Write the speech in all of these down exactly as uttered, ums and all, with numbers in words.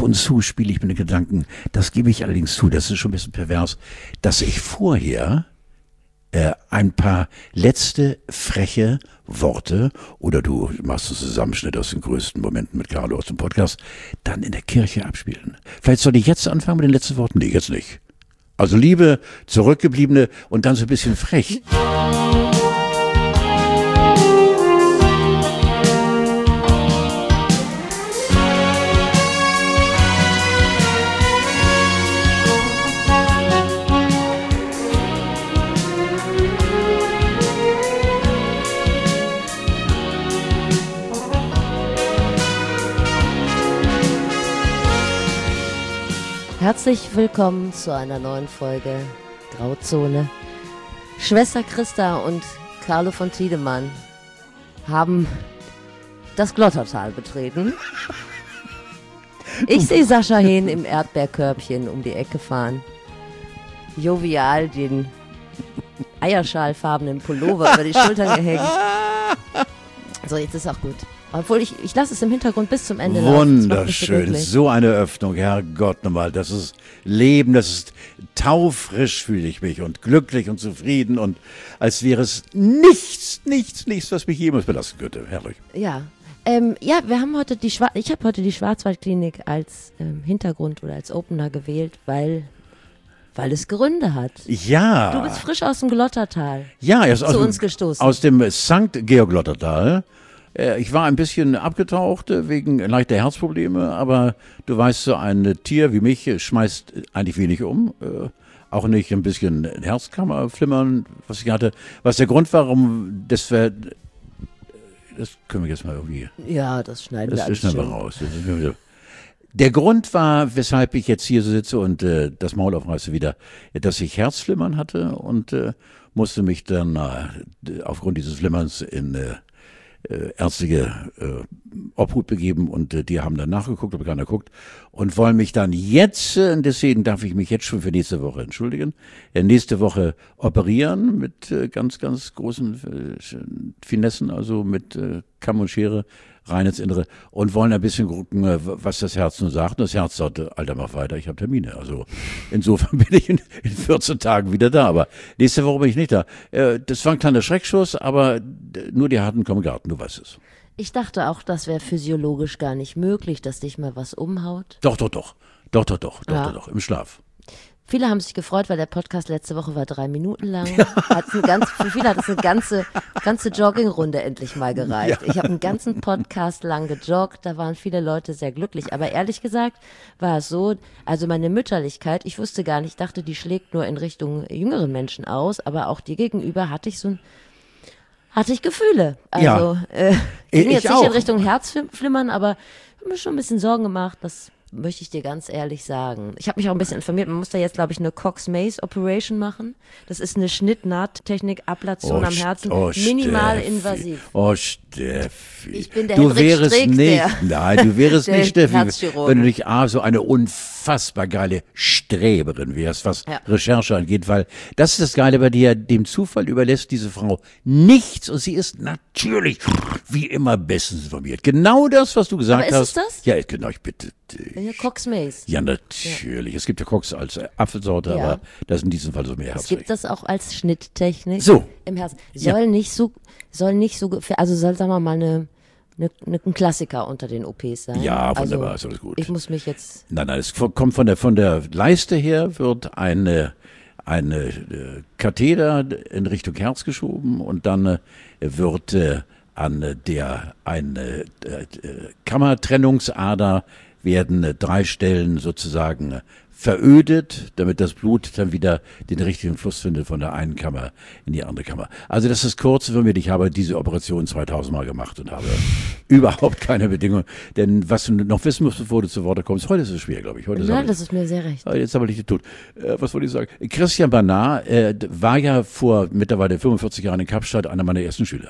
und zu spiele ich mit den Gedanken, das gebe ich allerdings zu, das ist schon ein bisschen pervers, dass ich vorher äh, ein paar letzte freche Worte, oder du machst einen Zusammenschnitt aus den größten Momenten mit Carlo aus dem Podcast, dann in der Kirche abspielen. Vielleicht soll ich jetzt anfangen mit den letzten Worten? Nee, jetzt nicht. Also liebe Zurückgebliebene und dann so ein bisschen frech. Herzlich willkommen zu einer neuen Folge Grauzone. Schwester Christa und Carlo von Tiedemann haben das Glottertal betreten. Ich sehe Sascha Hehn im Erdbeerkörbchen um die Ecke fahren. Jovial den eierschalfarbenen Pullover über die Schultern gehängt. So, jetzt ist auch gut. Obwohl, ich, ich lasse es im Hintergrund bis zum Ende laufen. Wunderschön, so eine Öffnung, Herrgott nochmal, das ist Leben, das ist taufrisch, fühle ich mich und glücklich und zufrieden und als wäre es nichts, nichts, nichts, was mich jemals belasten könnte, herrlich. Ja, ähm, ja, wir haben heute die Schwar- ich habe heute die Schwarzwaldklinik als ähm, Hintergrund oder als Opener gewählt, weil... Weil es Gründe hat. Ja. Du bist frisch aus dem Glottertal. Ja, er ist zu aus, uns dem, gestoßen. Aus dem Sankt Georg Glottertal. Ich war ein bisschen abgetaucht wegen leichter Herzprobleme, aber du weißt, so ein Tier wie mich schmeißt eigentlich wenig um. Auch nicht ein bisschen Herzkammerflimmern, was ich hatte. Was der Grund war, warum das wir, das können wir jetzt mal irgendwie. Ja, das schneiden das wir alles Das schneiden wir raus. Das ist Der Grund war, weshalb ich jetzt hier so sitze und äh, das Maul aufreiße wieder, dass ich Herzflimmern hatte und äh, musste mich dann äh, aufgrund dieses Flimmerns in äh, äh, ärztliche äh, Obhut begeben und äh, die haben dann nachgeguckt, ob keiner guckt und wollen mich dann jetzt, äh, deswegen darf ich mich jetzt schon für nächste Woche entschuldigen, äh, nächste Woche operieren mit äh, ganz, ganz großen äh, Finessen, also mit äh, Kamm und Schere, rein ins Innere und wollen ein bisschen gucken, was das Herz nun sagt. Und das Herz sagte, Alter, mach weiter, ich habe Termine. Also insofern bin ich in, in vierzehn Tagen wieder da, aber nächste Woche bin ich nicht da. Das war ein kleiner Schreckschuss, aber nur die Harten kommen Garten, du weißt es. Ich dachte auch, das wäre physiologisch gar nicht möglich, dass dich mal was umhaut. Doch, doch, doch. Doch, doch, doch, doch, ja. doch, doch, im Schlaf. Viele haben sich gefreut, weil der Podcast letzte Woche war drei Minuten lang. Hat eine ganz, für viele hat es eine ganze, ganze Joggingrunde endlich mal gereicht. Ja. Ich habe einen ganzen Podcast lang gejoggt, da waren viele Leute sehr glücklich. Aber ehrlich gesagt war es so, also meine Mütterlichkeit, ich wusste gar nicht, ich dachte, die schlägt nur in Richtung jüngeren Menschen aus, aber auch dir gegenüber hatte ich so ein, hatte ich Gefühle. Also ja. äh, ging ich jetzt auch. nicht in Richtung Herzflimmern, aber ich habe mir schon ein bisschen Sorgen gemacht, dass möchte ich dir ganz ehrlich sagen. Ich habe mich auch ein bisschen informiert. Man muss da jetzt, glaube ich, eine Cox-Maze-Operation machen. Das ist eine Schnitt-Nahttechnik, Ablation oh, am Herzen, oh, minimal Steffi. invasiv. Oh, Steffi. Ich bin der du Henrik wärst Strick, nicht, der, nein, du wärst der nicht, Steffi, Herzchirurg. wenn du nicht ah, so eine unfassbar geile Streberin wärst, was ja. Recherche angeht, weil das ist das Geile bei dir, dem Zufall überlässt diese Frau nichts und sie ist natürlich, wie immer, bestens informiert. Genau das, was du gesagt Aber ist hast. Es das? Ja, genau, ich bitte. Ja, Cox-Maze. Ja, natürlich. Ja. Es gibt ja Cox als Apfelsorte, ja. aber das ist in diesem Fall so mehr herzlich. Es gibt das auch als Schnitttechnik so. im Herzen. Soll ja. nicht so, soll nicht so, also soll, sagen wir mal, eine, eine, ein Klassiker unter den O Ps sein. Ja, wunderbar, also, ist alles gut. Ich muss mich jetzt... Nein, nein, es kommt von der, von der Leiste her, wird eine, eine äh, Katheter in Richtung Herz geschoben und dann äh, wird äh, an der eine äh, Kammertrennungsader werden äh, drei Stellen sozusagen äh, verödet, damit das Blut dann wieder den richtigen Fluss findet von der einen Kammer in die andere Kammer. Also das ist kurz für mich. Ich habe diese Operation zweitausend Mal gemacht und habe überhaupt keine Bedingungen. Denn was du noch wissen musst, bevor du zu Wort kommst, heute ist es schwer, glaube ich. Heute Ja, ist das ist mir sehr recht. Jetzt habe ich dich tot. Äh, was wollte ich sagen? Christian Barnard äh, war ja vor mittlerweile fünfundvierzig Jahren in Kapstadt einer meiner ersten Schüler.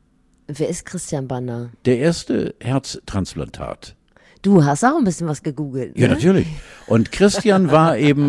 Wer ist Christian Barnard? Der erste Herztransplantat. Du hast auch ein bisschen was gegoogelt, ne? Ja, natürlich. Und Christian war eben,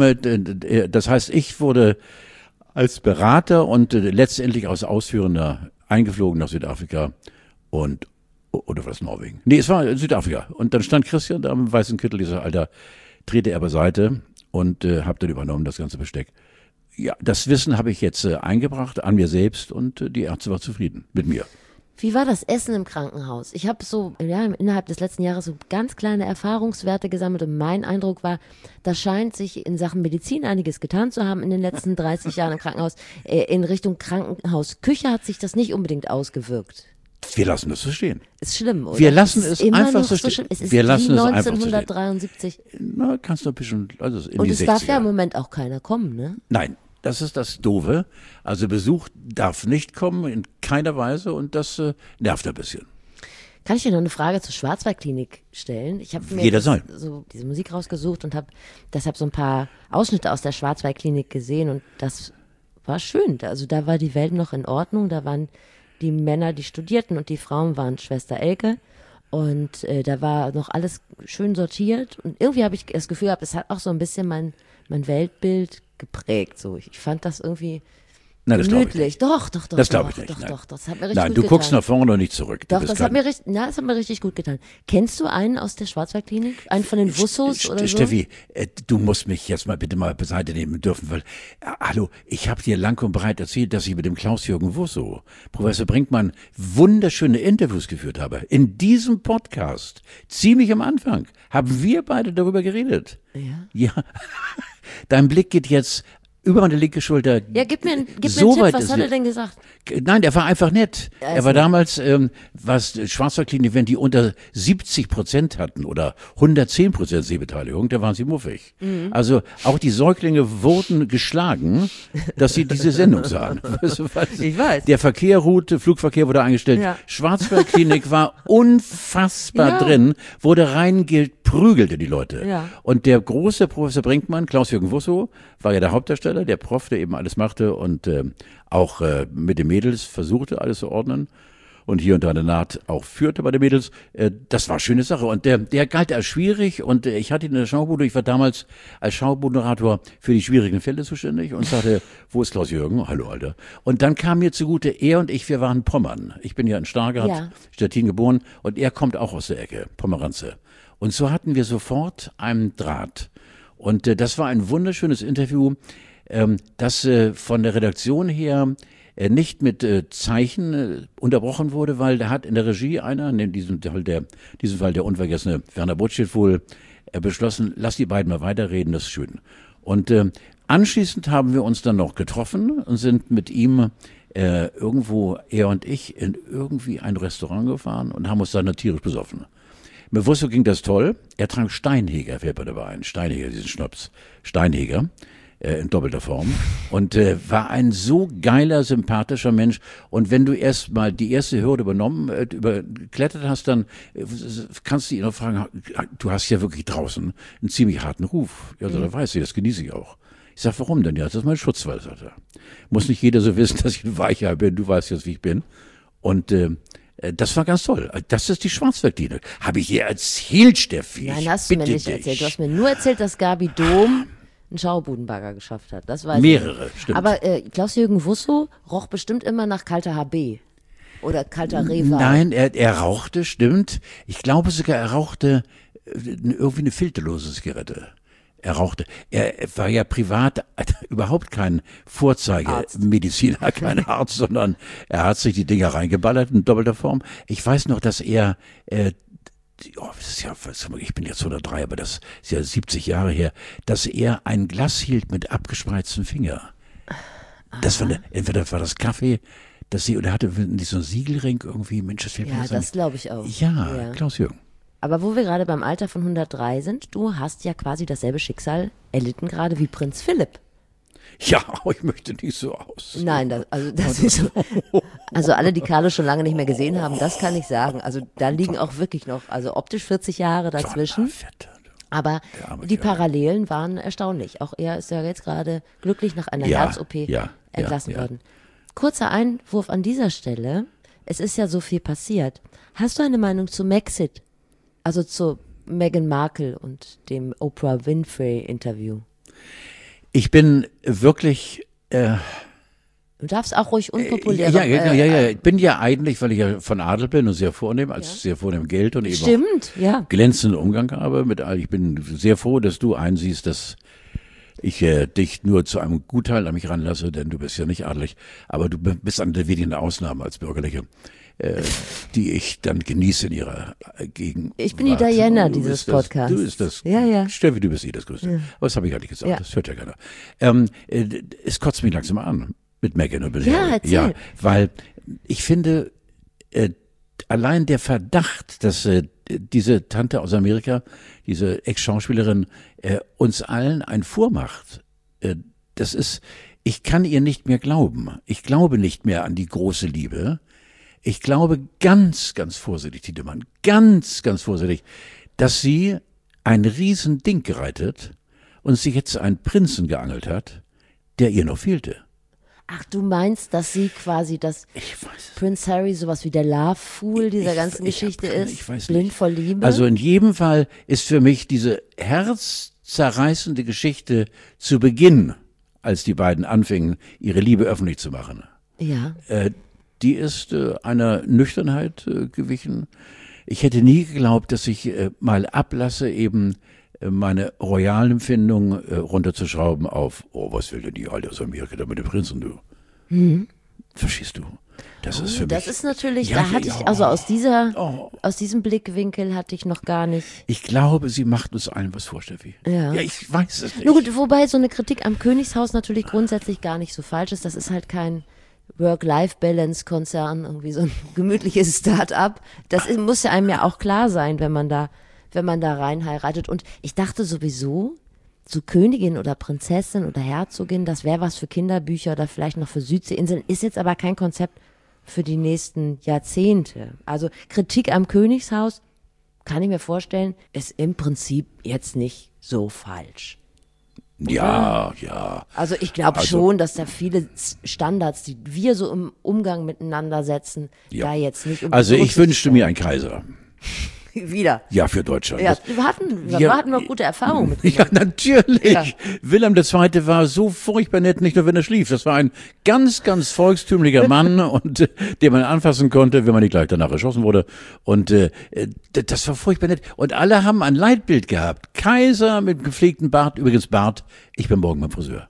das heißt, ich wurde als Berater und letztendlich als Ausführender eingeflogen nach Südafrika und Oder war das Norwegen? Nee, es war Südafrika. Und dann stand Christian da im weißen Kittel, dieser Alter, trete er beiseite und äh, habe dann übernommen, das ganze Besteck. Ja, das Wissen habe ich jetzt äh, eingebracht an mir selbst und äh, die Ärzte war zufrieden mit mir. Wie war das Essen im Krankenhaus? Ich habe so ja, innerhalb des letzten Jahres so ganz kleine Erfahrungswerte gesammelt und mein Eindruck war, da scheint sich in Sachen Medizin einiges getan zu haben in den letzten dreißig Jahren im Krankenhaus. Äh, in Richtung Krankenhausküche hat sich das nicht unbedingt ausgewirkt. Wir lassen das so stehen. Ist schlimm, oder? Wir lassen es, es immer einfach noch so so stehen. Es ist Wir wie lassen es einfach so stehen. neunzehnhundertdreiundsiebzig. Na, kannst du ein bisschen, also in Und die es sechziger. darf ja im Moment auch keiner kommen, ne? Nein. Das ist das Doofe. Also Besuch darf nicht kommen, in keiner Weise, und das äh, nervt ein bisschen. Kann ich dir noch eine Frage zur Schwarzwaldklinik stellen? Ich habe mir Jederzeit. so diese Musik rausgesucht und habe deshalb so ein paar Ausschnitte aus der Schwarzwaldklinik gesehen und das war schön. Also da war die Welt noch in Ordnung, da waren die Männer, die studierten und die Frauen waren Schwester Elke und äh, da war noch alles schön sortiert und irgendwie habe ich das Gefühl gehabt, es hat auch so ein bisschen mein, mein Weltbild geprägt. So, ich fand das irgendwie Nein, das glaube ich gemütlich. nicht. Doch, doch, doch. Das doch, glaube ich nicht. Doch, Nein, doch, das hat mir richtig Nein gut du getan. guckst nach vorne und nicht zurück. Du Doch, bist das hat, kein- mir richtig, na, das hat mir richtig gut getan. Kennst du einen aus der Schwarzwaldklinik? Einen von den Wussos St- oder so? Steffi, äh, du musst mich jetzt mal bitte mal beiseite nehmen dürfen, weil, äh, hallo, ich habe dir lang und breit erzählt, dass ich mit dem Klaus-Jürgen Wusso, Professor Brinkmann, wunderschöne Interviews geführt habe. In diesem Podcast, ziemlich am Anfang, haben wir beide darüber geredet. Ja. Ja. Dein Blick geht jetzt über meine linke Schulter. Ja, gib mir, ein- gib so mir einen weit Tipp, was ist hat er sie- denn gesagt? Nein, der war einfach nett. Er Er ist war nett. damals, ähm, was Schwarzwaldklinik, wenn die unter siebzig Prozent hatten oder hundertzehn Prozent Sehbeteiligung, da waren sie muffig. Mhm. Also auch die Säuglinge wurden geschlagen, dass sie diese Sendung sahen. Weißt du, was? Ich weiß. Der Verkehr ruhte, Flugverkehr wurde eingestellt. Ja. Schwarzwaldklinik war unfassbar Ja. drin, wurde reingeprügelt in die Leute. Ja. Und der große Professor Brinkmann, Klaus-Jürgen Wusso, war ja der Hauptdarsteller, der Prof, der eben alles machte und äh, auch äh, mit den Mädels versuchte, alles zu ordnen und hier und da eine Naht auch führte bei den Mädels. Äh, das war eine schöne Sache und der, der galt als schwierig und äh, ich hatte ihn in der Schaubude, ich war damals als Schaubudmoderator für die schwierigen Fälle zuständig und sagte, wo ist Klaus-Jürgen? Hallo, Alter. Und dann kam mir zugute, er und ich, wir waren Pommern. Ich bin ja in Stargard, Ja. Stettin geboren und er kommt auch aus der Ecke, Pomeranze. Und so hatten wir sofort einen Draht. Und äh, das war ein wunderschönes Interview, ähm, das äh, von der Redaktion her äh, nicht mit äh, Zeichen äh, unterbrochen wurde, weil da hat in der Regie einer, in diesem Fall der, in diesem Fall der unvergessene Werner Butschit wohl, äh, beschlossen, lass die beiden mal weiterreden, das ist schön. Und äh, anschließend haben wir uns dann noch getroffen und sind mit ihm äh, irgendwo, er und ich, in irgendwie ein Restaurant gefahren und haben uns dann tierisch besoffen. Mit Wusso ging das toll. Er trank Steinheger, fällt mir dabei ein. Steinheger, diesen Schnaps. Steinheger, äh, in doppelter Form. Und äh, war ein so geiler, sympathischer Mensch. Und wenn du erst mal die erste Hürde übernommen, äh, überklettert hast, dann äh, kannst du ihn noch fragen, du hast ja wirklich draußen einen ziemlich harten Ruf. Ja, so, da weiß ich, das genieße ich auch. Ich sag, warum denn? Ja, das ist mein Schutzwall, sagt er. Muss nicht jeder so wissen, dass ich ein Weicher bin. Du weißt jetzt, wie ich bin. Und äh, das war ganz toll. Das ist die Schwarzwaldklinik. Habe ich dir erzählt, Steffi? Nein, Ich hast du mir bitte nicht dich. erzählt. Du hast mir nur erzählt, dass Gabi Dom einen Schaubudenbagger geschafft hat. Das weiß Mehrere, ich. stimmt. Aber äh, Klaus-Jürgen Wusso roch bestimmt immer nach kalter H B. Oder kalter Reval. Nein, er, er rauchte, stimmt. Ich glaube sogar, er rauchte äh, irgendwie eine filterlose Zigarette. Er rauchte. Er er war ja privat überhaupt kein Vorzeigemediziner, kein Arzt, sondern er hat sich die Dinger reingeballert in doppelter Form. Ich weiß noch, dass er, äh, oh, das ist ja, was- ich bin jetzt hundertdrei, aber das ist ja siebzig Jahre her, dass er ein Glas hielt mit abgespreizten Finger. Das war, eine, entweder war das Kaffee, das sie, oder hatte nicht so einen Siegelring irgendwie, Mensch, das fällt mir Ja, jetzt an. das glaube ich auch. Ja, Ja. Klaus-Jürgen. Aber wo wir gerade beim Alter von hundertdrei sind, du hast ja quasi dasselbe Schicksal erlitten gerade wie Prinz Philipp. Ja, aber ich möchte nicht so aus. Nein, das, also das ist so, also alle, die Carlo schon lange nicht mehr gesehen haben, das kann ich sagen. Also da liegen auch wirklich noch, also optisch vierzig Jahre dazwischen. Fette. Aber Der arme die Kerl. Parallelen waren erstaunlich. Auch er ist ja jetzt gerade glücklich nach einer Ja, Herz-O P ja, entlassen ja, ja. worden. Kurzer Einwurf an dieser Stelle. Es ist ja so viel passiert. Hast du eine Meinung zu Maxit? Also zu Meghan Markle und dem Oprah Winfrey Interview? Ich bin wirklich, äh, Du darfst auch ruhig unpopulär. Ja, ja, ja, ja, äh, ich bin ja eigentlich, weil ich ja von Adel bin und sehr vornehm, als ja. sehr vornehm Geld und eben Stimmt, auch ja. glänzenden Umgang habe mit all. Ich bin sehr froh, dass du einsiehst, dass ich äh, dich nur zu einem Gutteil an mich ranlasse, denn du bist ja nicht adelig, aber du bist eine der wenigen Ausnahmen als Bürgerliche, äh, die ich dann genieße in ihrer Gegenwart. Ich bin die Diana dieses Podcasts. Du bist das. Ja, ja. Steffi, du bist eh das Größte. Ja. Aber das habe ich gar nicht gesagt, ja. Das hört ja keiner. Ähm, äh, es kotzt mich langsam an mit Meghan und mit Ja, Harry. erzähl. Ja, weil ich finde, äh, allein der Verdacht, dass äh, diese Tante aus Amerika, diese Ex-Schauspielerin, äh, uns allen ein vormacht, äh, das ist, ich kann ihr nicht mehr glauben. Ich glaube nicht mehr an die große Liebe. Ich glaube ganz, ganz vorsichtig, Tiedemann, ganz, ganz vorsichtig, dass sie ein Riesending gereitet und sich jetzt einen Prinzen geangelt hat, der ihr noch fehlte. Ach, du meinst, dass sie quasi das Prince Harry sowas wie der Love Fool dieser ich, ganzen ich, Geschichte ich hab, ist? ich weiß blind nicht. vor Liebe? Also in jedem Fall ist für mich diese herzzerreißende Geschichte zu Beginn, als die beiden anfingen, ihre Liebe öffentlich zu machen. Ja. Äh, die ist äh, einer Nüchternheit äh, gewichen. Ich hätte nie geglaubt, dass ich äh, mal ablasse, eben äh, meine royalen Empfindungen äh, runterzuschrauben auf, oh, was will denn die Alte aus Amerika da mit dem Prinzen, du? Mhm. Verstehst du? Das oh, ist für das mich. ist natürlich, ja, da ja, hatte ja, ich, also aus dieser, oh. aus diesem Blickwinkel hatte ich noch gar nicht. Ich glaube, sie macht uns allen was vor, Steffi. Ja. Ja, ich weiß es nicht. Nur gut, wobei so eine Kritik am Königshaus natürlich grundsätzlich gar nicht so falsch ist. Das ist halt kein Work-Life-Balance-Konzern, irgendwie so ein gemütliches Start-up. Das ist, muss ja einem ja auch klar sein, wenn man da, wenn man da rein heiratet. Und ich dachte sowieso, so Königin oder Prinzessin oder Herzogin, das wäre was für Kinderbücher oder vielleicht noch für Südseeinseln, ist jetzt aber kein Konzept für die nächsten Jahrzehnte. Also Kritik am Königshaus, kann ich mir vorstellen, ist im Prinzip jetzt nicht so falsch. Ja, ja. Also ich glaube Also- schon, dass da viele Standards, die wir so im Umgang miteinander setzen, Ja. da jetzt nicht. um Also ich wünschte mir Berücksichtigung- einen Kaiser. Wieder. Ja, für Deutschland. Ja, Das- wir hatten, wir Ja. hatten noch gute Erfahrungen mit Ja, natürlich. Ja. Wilhelm der Zweite war so furchtbar nett, nicht nur wenn er schlief. Das war ein ganz, ganz volkstümlicher Mann, und äh, den man anfassen konnte, wenn man nicht gleich danach erschossen wurde. Und äh, äh, das war furchtbar nett. Und alle haben ein Leitbild gehabt. Kaiser mit gepflegtem Bart. Übrigens Bart, ich bin morgen beim Friseur.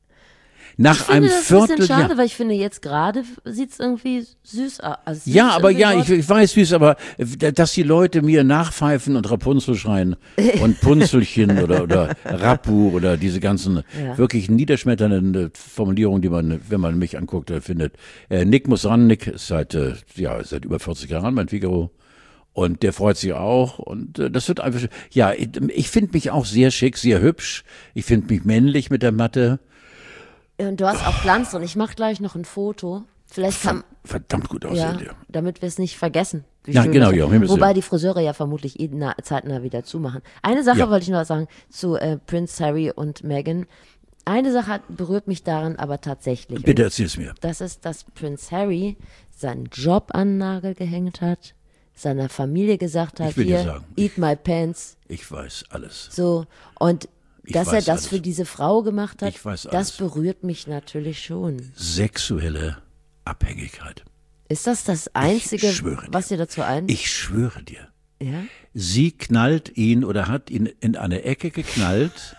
Nach Ich finde einem das ein bisschen Vierteljahr. schade, weil ich finde, jetzt gerade sieht es irgendwie süß aus. Also es Ja, sieht aber irgendwie ja, dort- ich, ich weiß, wie es, aber äh, dass die Leute mir nachpfeifen und Rapunzel schreien und Punzelchen oder, oder Rappu oder diese ganzen Ja. wirklich niederschmetternden äh, Formulierungen, die man, wenn man mich anguckt, äh, findet. Äh, Nick muss ran, Nick ist seit, äh, ja, seit über vierzig Jahren mein Figaro. Und der freut sich auch. Und äh, das wird einfach, ja, ich, ich finde mich auch sehr schick, sehr hübsch. Ich finde mich männlich mit der Matte. Und du hast auch Glanz drin. Ich mache gleich noch ein Foto. Vielleicht kann, Verdammt gut ja, aussehen, ja. damit wir es nicht vergessen. wie Ja, schön genau, das ja, ist. um Himmels Wobei Willen. die Friseure ja vermutlich eh na, zeitnah wieder zumachen. Eine Sache Ja. wollte ich noch sagen zu äh, Prince Harry und Meghan. Eine Sache hat, berührt mich daran aber tatsächlich. Bitte Und erzähl es mir. das ist, dass Prince Harry seinen Job an den Nagel gehängt hat, seiner Familie gesagt hat, Ich will dir hier, sagen, eat my pants, Ich weiß alles. so. Und Ich dass er weiß das alles. für diese Frau gemacht hat, Ich weiß das alles. berührt mich natürlich schon. Sexuelle Abhängigkeit. Ist das das Einzige, schwöre dir. was dir dazu ein? Ich schwöre dir. ja? Sie knallt ihn oder hat ihn in eine Ecke geknallt,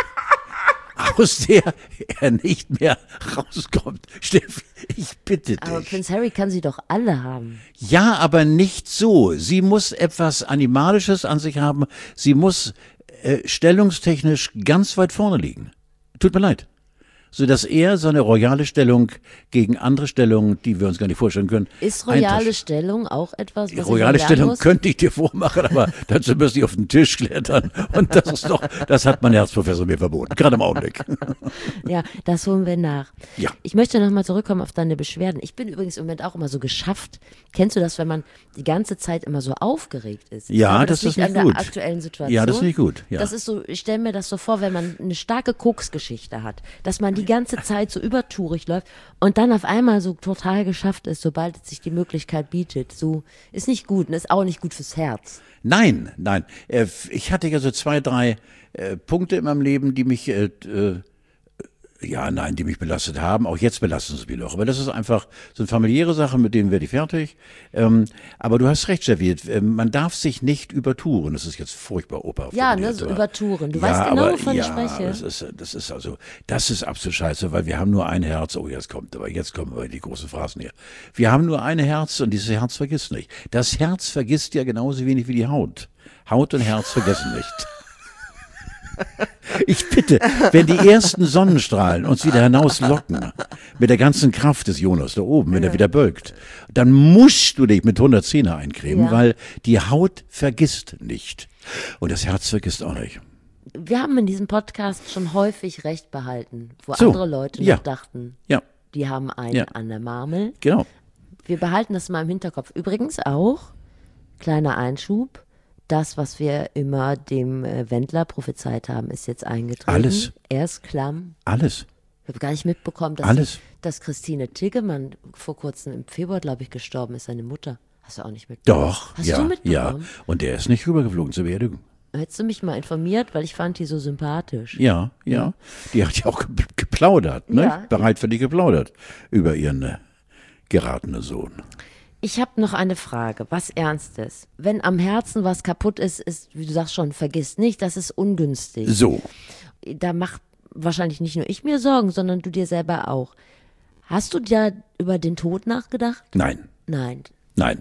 aus der er nicht mehr rauskommt. Steffi, ich bitte Aber dich. Prince Harry kann sie doch alle haben. Ja, aber nicht so. Sie muss etwas Animalisches an sich haben. Sie muss äh, stellungstechnisch ganz weit vorne liegen. Tut mir leid. Sodass er seine royale Stellung gegen andere Stellungen, die wir uns gar nicht vorstellen können, Ist royale eintauschen. Stellung auch etwas, was ich Royale noch lernen Stellung muss? könnte ich dir vormachen, aber dazu müsste ich auf den Tisch klettern. Und das ist doch, das hat mein Herzprofessor mir verboten, gerade im Augenblick. Ja, das holen wir nach. Ja. Ich möchte nochmal zurückkommen auf deine Beschwerden. Ich bin übrigens im Moment auch immer so geschafft. Kennst du das, wenn man die ganze Zeit immer so aufgeregt ist? Ich Ja, glaube, das liegt ist nicht an gut. der aktuellen Situation. Ja, das ist nicht gut, ja. Das ist so, ich stelle mir das so vor, wenn man eine starke Koksgeschichte hat, dass man die ganze Zeit so übertourig läuft und dann auf einmal so total geschafft ist, sobald sich die Möglichkeit bietet. So ist nicht gut und ist auch nicht gut fürs Herz. Nein, nein. Äh, Ich hatte ja so zwei, drei äh, Punkte in meinem Leben, die mich äh, äh, Ja, nein, die mich belastet haben. Auch jetzt belasten sie mich noch. Aber das ist einfach, sind familiäre Sachen, mit denen werde ich fertig. Ähm, aber du hast recht, Steffi, man darf sich nicht übertouren. Das ist jetzt furchtbar Oper. Ja, ne, so übertouren. Du ja, weißt genau, aber, wovon ja, ich spreche. Das ist, das ist also, das ist absolut scheiße, weil wir haben nur ein Herz. Oh, jetzt kommt, aber jetzt kommen wir die großen Phrasen hier. Wir haben nur ein Herz und dieses Herz vergisst nicht. Das Herz vergisst ja genauso wenig wie die Haut. Haut und Herz vergessen nicht. Ich bitte, wenn die ersten Sonnenstrahlen uns wieder hinauslocken, mit der ganzen Kraft des Jonas da oben, wenn ja. er wieder bölkt, dann musst du dich mit hundertzehner eincremen, ja. weil die Haut vergisst nicht. Und das Herz vergisst auch nicht. Wir haben in diesem Podcast schon häufig Recht behalten, wo so, andere Leute ja. noch dachten, ja. die haben einen ja. an der Marmel. Genau. Wir behalten das mal im Hinterkopf. Übrigens auch, kleiner Einschub, das, was wir immer dem äh, Wendler prophezeit haben, ist jetzt eingetreten. Alles. Er ist klamm. Alles. Ich habe gar nicht mitbekommen, dass, Alles. Die, dass Christine Tiggemann vor kurzem im Februar, glaube ich, gestorben ist, seine Mutter. Hast du auch nicht mitbekommen? Doch, Hast ja, du mitbekommen? ja. Und der ist nicht rübergeflogen zur Beerdigung. Hättest du mich mal informiert, weil ich fand die so sympathisch. Ja, ja. Die hat ja auch geplaudert, ne? Ja. Bereit für die geplaudert über ihren äh, geratenen Sohn. Ich habe noch eine Frage, was Ernstes. Wenn am Herzen was kaputt ist, ist, wie du sagst schon, vergiss nicht, das ist ungünstig. So. Da macht wahrscheinlich nicht nur ich mir Sorgen, sondern du dir selber auch. Hast du dir über den Tod nachgedacht? Nein. Nein. Nein.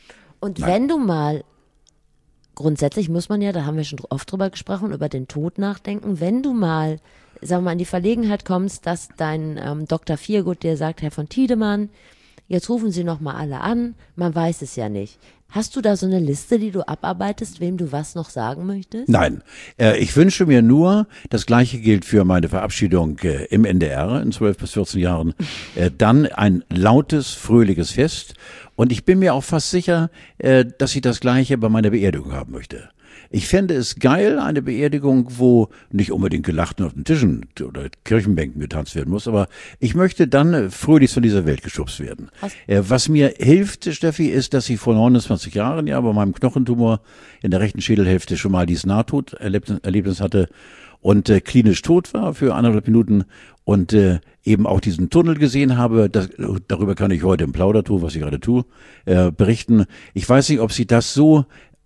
Und Nein. wenn du mal, grundsätzlich muss man ja, da haben wir schon oft drüber gesprochen, über den Tod nachdenken, wenn du mal, sagen wir mal, in die Verlegenheit kommst, dass dein ähm, Doktor Viergut dir sagt, Herr von Tiedemann, jetzt rufen Sie noch mal alle an, man weiß es ja nicht. Hast du da so eine Liste, die du abarbeitest, wem du was noch sagen möchtest? Nein, äh, ich wünsche mir nur, das Gleiche gilt für meine Verabschiedung äh, im N D R in zwölf bis vierzehn Jahren, äh, dann ein lautes, fröhliches Fest. Und ich bin mir auch fast sicher, äh, dass ich das Gleiche bei meiner Beerdigung haben möchte. Ich fände es geil, eine Beerdigung, wo nicht unbedingt gelacht und auf den Tischen oder Kirchenbänken getanzt werden muss, aber ich möchte dann fröhlich von dieser Welt geschubst werden. Was, äh, was mir hilft, Steffi, ist, dass ich vor neunundzwanzig Jahren ja bei meinem Knochentumor in der rechten Schädelhälfte schon mal dieses Nahtoderlebnis hatte und äh, klinisch tot war für anderthalb Minuten und äh, eben auch diesen Tunnel gesehen habe. Das, darüber kann ich heute im Plaudertour, was ich gerade tue, äh, berichten. Ich weiß nicht, ob sie das so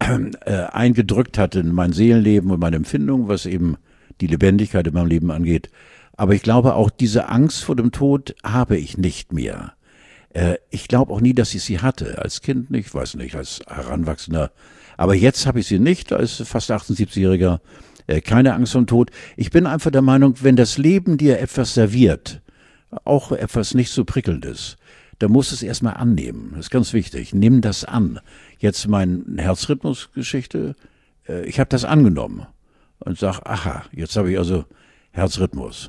Äh, eingedrückt hat in mein Seelenleben und meine Empfindung, was eben die Lebendigkeit in meinem Leben angeht. Aber ich glaube, auch diese Angst vor dem Tod habe ich nicht mehr. Äh, ich glaube auch nie, dass ich sie hatte. Als Kind nicht, weiß nicht, als Heranwachsender. Aber jetzt habe ich sie nicht, als fast achtundsiebzigjähriger. Äh, keine Angst vor dem Tod. Ich bin einfach der Meinung, wenn das Leben dir etwas serviert, auch etwas nicht so Prickelndes, da musst du es erstmal annehmen. Das ist ganz wichtig. Nimm das an. Jetzt meine Herzrhythmusgeschichte, äh, ich habe das angenommen und sag, aha, jetzt habe ich also Herzrhythmus.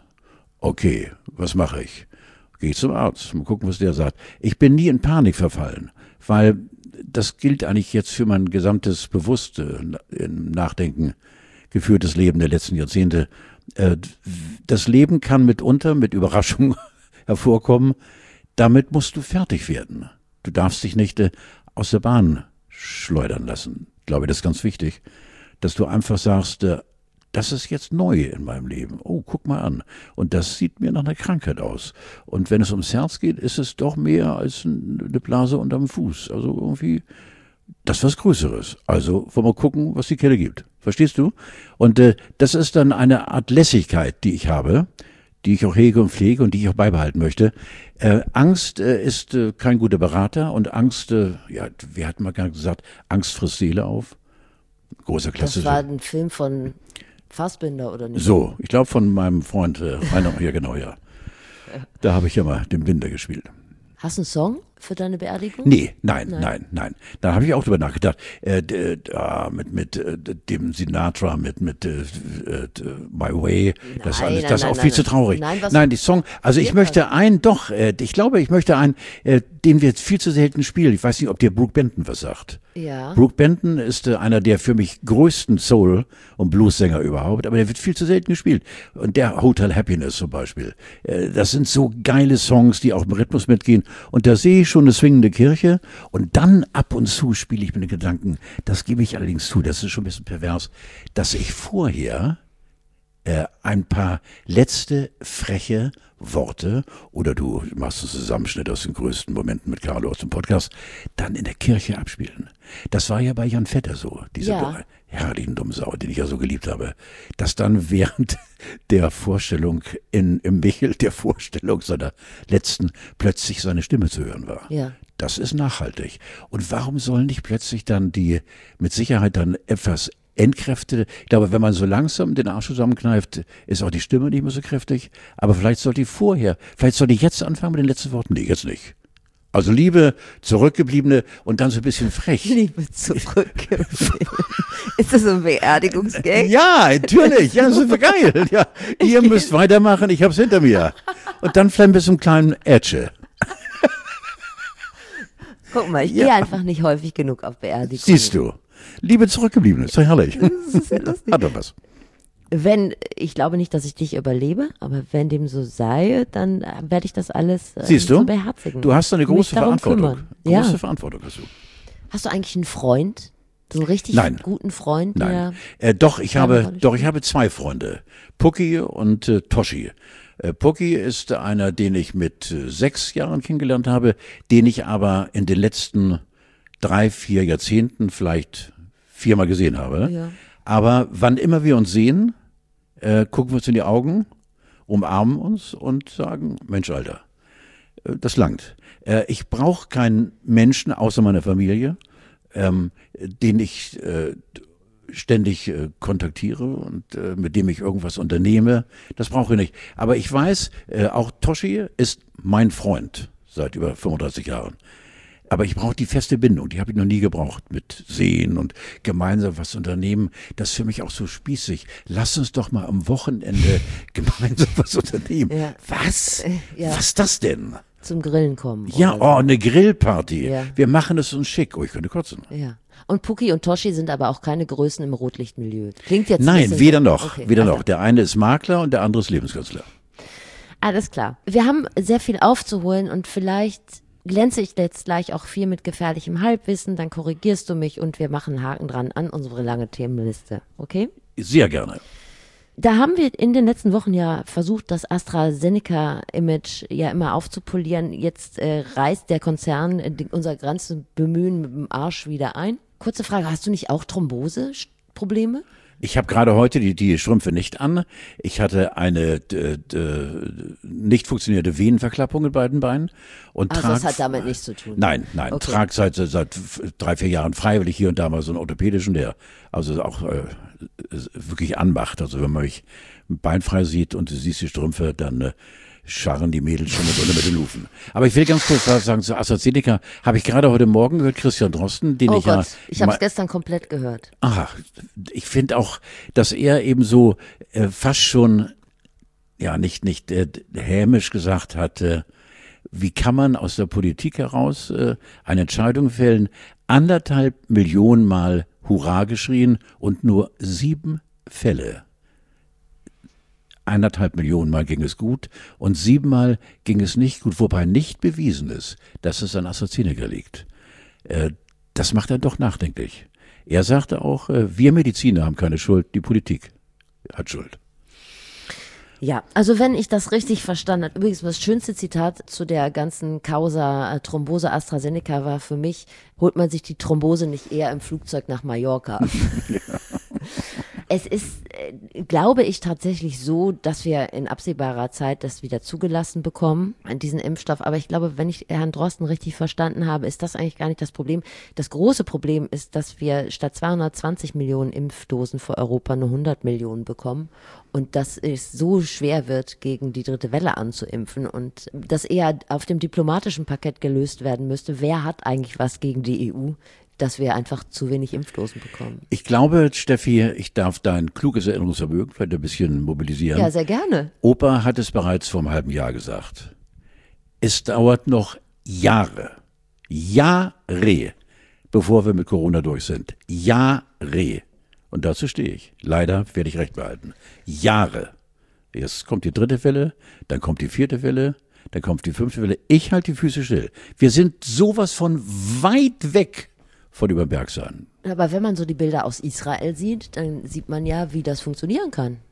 Okay, was mache ich? Gehe ich zum Arzt, mal gucken, was der sagt. Ich bin nie in Panik verfallen, weil das gilt eigentlich jetzt für mein gesamtes bewusste, im Nachdenken geführtes Leben der letzten Jahrzehnte. Äh, das Leben kann mitunter mit Überraschung hervorkommen. Damit musst du fertig werden. Du darfst dich nicht äh, aus der Bahn schleudern lassen. Ich glaube, das ist ganz wichtig, dass du einfach sagst, äh, das ist jetzt neu in meinem Leben. Oh, guck mal an. Und das sieht mir nach einer Krankheit aus. Und wenn es ums Herz geht, ist es doch mehr als eine Blase unterm Fuß. Also irgendwie, das ist was Größeres. Also wollen wir gucken, was die Kelle gibt. Verstehst du? Und äh, das ist dann eine Art Lässigkeit, die ich habe, die ich auch hege und pflege und die ich auch beibehalten möchte. Äh, Angst äh, ist äh, kein guter Berater und Angst, äh, ja, wie hat man gerade gesagt, Angst frisst Seele auf. Großer Klasse. Das war ein Film von Fassbinder, oder nicht? So, ich glaube von meinem Freund äh, Rainer, ja genau, ja. Da habe ich ja mal den Binder gespielt. Hast du einen Song für deine Beerdigung? Nee, nein, nein, Nein. nein. nein. Da habe ich auch drüber nachgedacht. Äh, d- d- mit mit äh, dem Sinatra, mit mit äh, äh, My Way. Das Nein, alles, nein, das ist nein, auch nein, viel zu nein. traurig. Nein, was- Nein, die Song. Also ich Dir möchte einen, doch. Äh, ich glaube, ich möchte einen, äh, den wir jetzt viel zu selten spielen. Ich weiß nicht, ob dir Brooke Benton was sagt. Ja. Brooke Benton ist äh, einer der für mich größten Soul- und Blues-Sänger überhaupt, aber der wird viel zu selten gespielt. Und der Hotel Happiness zum Beispiel. Äh, das sind so geile Songs, die auch im Rhythmus mitgehen. Und da sehe ich schon eine swingende Kirche. Und dann ab und zu spiele ich mit den Gedanken, das gebe ich allerdings zu, das ist schon ein bisschen pervers, dass ich vorher äh, ein paar letzte freche Worte oder du machst einen Zusammenschnitt aus den größten Momenten mit Carlo aus dem Podcast, dann in der Kirche abspielen. Das war ja bei Jan Vetter so, dieser Ja. herrlichen Dummsau, den ich ja so geliebt habe, dass dann während der Vorstellung in, im Michel, der Vorstellung seiner letzten, plötzlich seine Stimme zu hören war. Ja. Das ist nachhaltig. Und warum sollen nicht plötzlich dann die, mit Sicherheit dann etwas Entkräfte, ich glaube, wenn man so langsam den Arsch zusammenkneift, ist auch die Stimme nicht mehr so kräftig, aber vielleicht soll die vorher, vielleicht soll die jetzt anfangen mit den letzten Worten, nee, jetzt nicht. Also Liebe, Zurückgebliebene und dann so ein bisschen frech. Liebe zurückgeblieben. Ist das so ein Beerdigungsgag? Ja, natürlich. Ja, das ist geil. Ja, ihr müsst weitermachen, ich hab's hinter mir. Und dann vielleicht mit so einem kleinen Ätsche. Guck mal, ich Ja. gehe einfach nicht häufig genug auf Beerdigungen. Siehst du. Liebe Zurückgebliebene, ist doch herrlich. Das ist ja lustig. Hat doch was. Wenn, ich glaube nicht, dass ich dich überlebe, aber wenn dem so sei, dann äh, werde ich das alles äh, Siehst du? so beherzigen. Du hast eine Mich große darum Verantwortung. kümmern. Große Ja. Verantwortung hast du. Hast du eigentlich einen Freund? So einen richtig Nein. guten Freund? Nein. Der, Äh, doch, ich keine habe, Rolle doch, ich habe zwei Freunde. Pucki und äh, Toshi. Äh, Pucki ist einer, den ich mit äh, sechs Jahren kennengelernt habe, den ich aber in den letzten drei, vier Jahrzehnten vielleicht viermal gesehen habe. Ja. Aber wann immer wir uns sehen, äh, gucken wir uns in die Augen, umarmen uns und sagen, Mensch, Alter, äh, das langt. Äh, ich brauche keinen Menschen außer meiner Familie, ähm, den ich äh, ständig äh, kontaktiere und äh, mit dem ich irgendwas unternehme. Das brauche ich nicht. Aber ich weiß, äh, auch Toshi ist mein Freund seit über fünfunddreißig Jahren. Aber ich brauche die feste Bindung, die habe ich noch nie gebraucht, mit Sehen und gemeinsam was unternehmen. Das ist für mich auch so spießig. Lass uns doch mal am Wochenende gemeinsam was unternehmen. Ja. Was? ja. Was ist das denn? zum Grillen kommen. Ja, oder oh, eine Grillparty. Ja. Wir machen es uns schick. Oh, ich könnte kotzen. so. Ja. Und Pucki und Toshi sind aber auch keine Größen im Rotlichtmilieu. Klingt jetzt ein Nein, bisschen weder so- noch. Okay, Weder also, noch. Der eine ist Makler und der andere ist Lebenskünstler. Alles klar. Wir haben sehr viel aufzuholen und vielleicht glänze ich jetzt gleich auch viel mit gefährlichem Halbwissen, dann korrigierst du mich und wir machen einen Haken dran an unsere lange Themenliste. Okay? Sehr gerne. Da haben wir in den letzten Wochen ja versucht, das AstraZeneca-Image ja immer aufzupolieren. Jetzt äh, reißt der Konzern äh, die, unser ganzes Bemühen mit dem Arsch wieder ein. Kurze Frage, hast du nicht auch Thrombose-Probleme? Ich habe gerade heute die, die Strümpfe nicht an. Ich hatte eine d, d, nicht funktionierte Venenverklappung in beiden Beinen. Und Also trag, das hat damit nichts zu tun. Nein, nein. Okay. Trag seit, seit drei, vier Jahren freiwillig hier und da mal so einen orthopädischen, der also auch äh, wirklich anmacht. Also wenn man mich beinfrei sieht und du siehst die Strümpfe, dann äh, scharren die Mädels schon mit unter mit den Lufen. Aber ich will ganz kurz was sagen zu AstraZeneca. Habe ich gerade heute Morgen gehört, Christian Drosten, den Oh ich Gott, ja... ich habe ma- es gestern komplett gehört. Aha, ich finde auch, dass er eben so äh, fast schon, ja, nicht, nicht äh, hämisch gesagt hat, äh, wie kann man aus der Politik heraus äh, eine Entscheidung fällen, anderthalb Millionen Mal Hurra geschrien und nur sieben Fälle. Eineinhalb Millionen Mal ging es gut und siebenmal ging es nicht gut, wobei nicht bewiesen ist, dass es an AstraZeneca liegt. Äh, das macht er doch nachdenklich. Er sagte auch, äh, wir Mediziner haben keine Schuld, die Politik hat Schuld. Ja, also wenn ich das richtig verstanden habe, übrigens das schönste Zitat zu der ganzen Causa äh, Thrombose AstraZeneca war für mich, holt man sich die Thrombose nicht eher im Flugzeug nach Mallorca. Es ist, äh, glaube ich, tatsächlich so, dass wir in absehbarer Zeit das wieder zugelassen bekommen, diesen Impfstoff. Aber ich glaube, wenn ich Herrn Drosten richtig verstanden habe, ist das eigentlich gar nicht das Problem. Das große Problem ist, dass wir statt zweihundertzwanzig Millionen Impfdosen für Europa nur hundert Millionen bekommen. Und dass es so schwer wird, gegen die dritte Welle anzuimpfen und das eher auf dem diplomatischen Parkett gelöst werden müsste. Wer hat eigentlich was gegen die E U, dass wir einfach zu wenig Impfdosen bekommen? Ich glaube, Steffi, ich darf dein kluges Erinnerungsvermögen vielleicht ein bisschen mobilisieren. Ja, sehr gerne. Opa hat es bereits vor einem halben Jahr gesagt. Es dauert noch Jahre, Jahre, bevor wir mit Corona durch sind. Jahre. Und dazu stehe ich. Leider werde ich recht behalten. Jahre. Jetzt kommt die dritte Welle, dann kommt die vierte Welle, dann kommt die fünfte Welle. Ich halte die Füße still. Wir sind sowas von weit weg von über den Berg sein. Aber wenn man so die Bilder aus Israel sieht, dann sieht man ja, wie das funktionieren kann.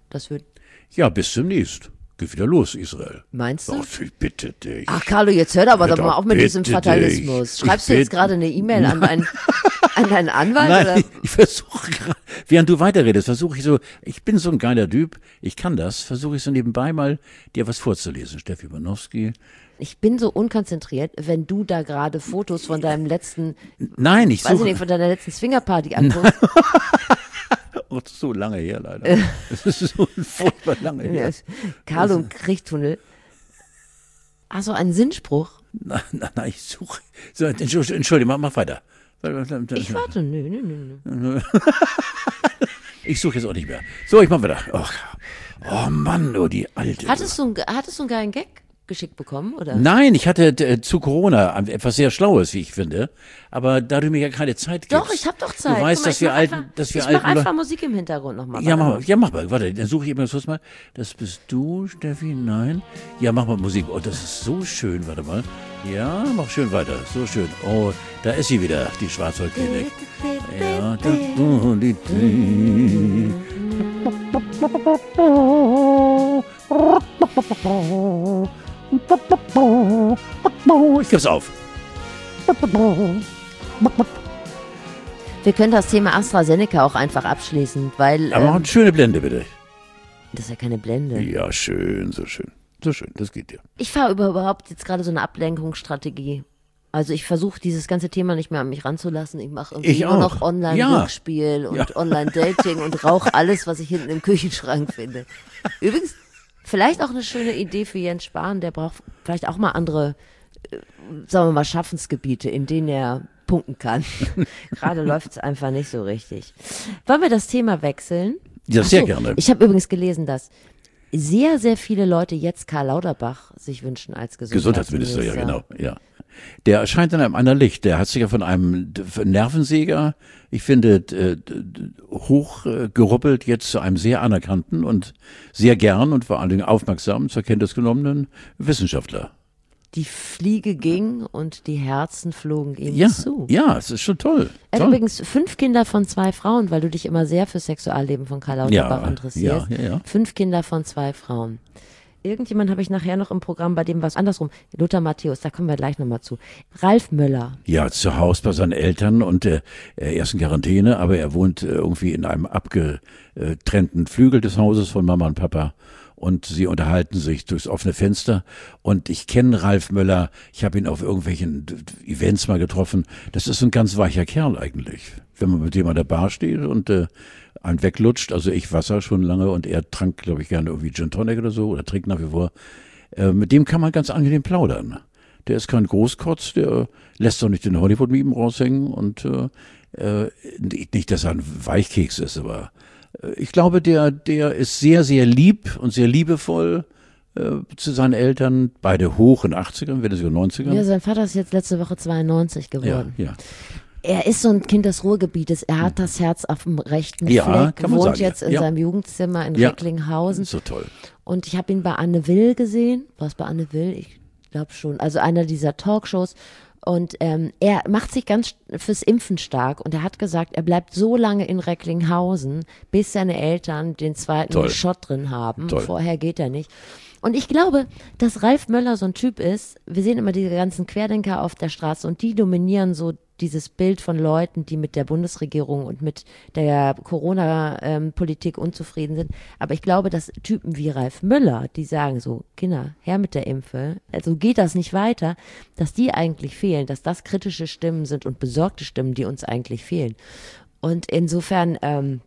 Das wird. Ja, bis demnächst. Geht wieder los, Israel. Meinst du? Oh, ich bitte dich. Ach, Carlo, jetzt hör aber Ja, doch mal doch, auf mit bitte diesem Fatalismus. dich. Schreibst Ich du jetzt bitte- gerade eine E-Mail an, deinen- an deinen Anwalt? Nein, oder? ich, ich versuche gerade, während du weiterredest, versuche ich so, ich bin so ein geiler Typ, ich kann das, versuche ich so nebenbei mal dir was vorzulesen. Steffi Banowski. Ich bin so unkonzentriert, wenn du da gerade Fotos von deinem letzten, Nein, ich weiß ich suche. nicht, von deiner letzten Swingerparty anguckst. Oh, das ist so lange her, leider. Das ist so furchtbar lange her. Carlo im Kriechtunnel. Also ein Sinnspruch. Nein, nein, nein, ich suche. So, Entschuldigung, Entschuldigung, mach, mach weiter. Ich warte, nö, nö, nö, nö. Ich suche jetzt auch nicht mehr. So, ich mach weiter. Oh, oh Mann, oh, die alte. Hattest du, einen, hattest du einen geilen Gag geschickt bekommen, oder? Nein, ich hatte äh, zu Corona etwas sehr Schlaues, wie ich finde. Aber da du mir ja keine Zeit gibst. Doch, ich hab doch Zeit. Du weißt, Guck mal, dass ich wir mach alten, einfach, dass wir ich alten. mach einfach Musik im Hintergrund nochmal. Ja, mach mal, ja, mach mal, warte, dann suche ich eben das mal. Das bist du, Steffi, nein. Ja, mach mal Musik. Oh, das ist so schön, warte mal. Ja, mach schön weiter, so schön. Oh, da ist sie wieder, die Schwarzwaldklinik. Ja, da, oh, die, die. Ich geb's auf. Wir können das Thema AstraZeneca auch einfach abschließen, weil Aber mach ähm, eine schöne Blende, bitte. das ist ja keine Blende. Ja, schön, so schön. So schön, das geht dir. Ich fahre überhaupt jetzt gerade so eine Ablenkungsstrategie. Also ich versuche dieses ganze Thema nicht mehr an mich ranzulassen. Ich mache irgendwie Ich nur auch. noch Online-Rückspiel Ja. und Ja. Online-Dating und rauche alles, was ich hinten im Küchenschrank finde. Übrigens, vielleicht auch eine schöne Idee für Jens Spahn. Der braucht vielleicht auch mal andere, äh, sagen wir mal, Schaffensgebiete, in denen er punkten kann. Gerade läuft es einfach nicht so richtig. Wollen wir das Thema wechseln? Ja, Ach sehr so, gerne. Ich habe übrigens gelesen, dass sehr, sehr viele Leute jetzt Karl Lauterbach sich wünschen als Gesundheitsminister. Gesundheitsminister, ja, genau, ja. Der erscheint in einem anderen Licht. Der hat sich ja von einem d- Nervensäger, ich finde, d- d- hochgeruppelt jetzt zu einem sehr anerkannten und sehr gern und vor allen Dingen aufmerksam zur Kenntnis genommenen Wissenschaftler. Die Fliege ging und die Herzen flogen ihm Ja, zu. ja, es ist schon toll. Er hat toll. übrigens fünf Kinder von zwei Frauen, weil du dich immer sehr für Sexualleben von Karl Lauterbach Ja, interessierst. ja, ja, ja. Fünf Kinder von zwei Frauen. Irgendjemand habe ich nachher noch im Programm, bei dem war es andersrum. Lothar Matthäus, da kommen wir gleich nochmal zu. Ralf Möller. Ja, zu Hause bei seinen Eltern und äh, er ist in Quarantäne, aber er wohnt äh, irgendwie in einem abgetrennten Flügel des Hauses von Mama und Papa. Und sie unterhalten sich durchs offene Fenster. Und ich kenne Ralf Möller, ich habe ihn auf irgendwelchen d- d- Events mal getroffen. Das ist ein ganz weicher Kerl eigentlich. Wenn man mit dem an der Bar steht und äh, einen weglutscht, also ich Wasser schon lange und er trank, glaube ich, gerne irgendwie Gin Tonic oder so oder trinkt nach wie vor. Äh, mit dem kann man ganz angenehm plaudern. Der ist kein Großkotz, der lässt doch nicht den Hollywood-Mieben raushängen und äh, äh, nicht, dass er ein Weichkeks ist, aber äh, ich glaube, der, der ist sehr, sehr lieb und sehr liebevoll äh, zu seinen Eltern, beide hoch in achtzigern, wenn es sogar neunzigern. Ja, sein Vater ist jetzt letzte Woche zweiundneunzig ja, geworden. ja. Er ist so ein Kind des Ruhrgebietes. Er hat das Herz auf dem rechten Ja, Fleck, kann man wohnt sagen, jetzt in ja. seinem Jugendzimmer in Ja. Recklinghausen. So toll. Und ich habe ihn bei Anne Will gesehen. Was bei Anne Will? Ich glaube schon. Also einer dieser Talkshows. Und ähm, er macht sich ganz fürs Impfen stark. Und er hat gesagt, er bleibt so lange in Recklinghausen, bis seine Eltern den zweiten Toll. Shot drin haben. Toll. Vorher geht er nicht. Und ich glaube, dass Ralf Möller so ein Typ ist. Wir sehen immer diese ganzen Querdenker auf der Straße und die dominieren so dieses Bild von Leuten, die mit der Bundesregierung und mit der Corona-Politik unzufrieden sind. Aber ich glaube, dass Typen wie Ralf Möller, die sagen so, Kinder, her mit der Impfe, also geht das nicht weiter, dass die eigentlich fehlen, dass das kritische Stimmen sind und besorgte Stimmen, die uns eigentlich fehlen. Und insofern ähm,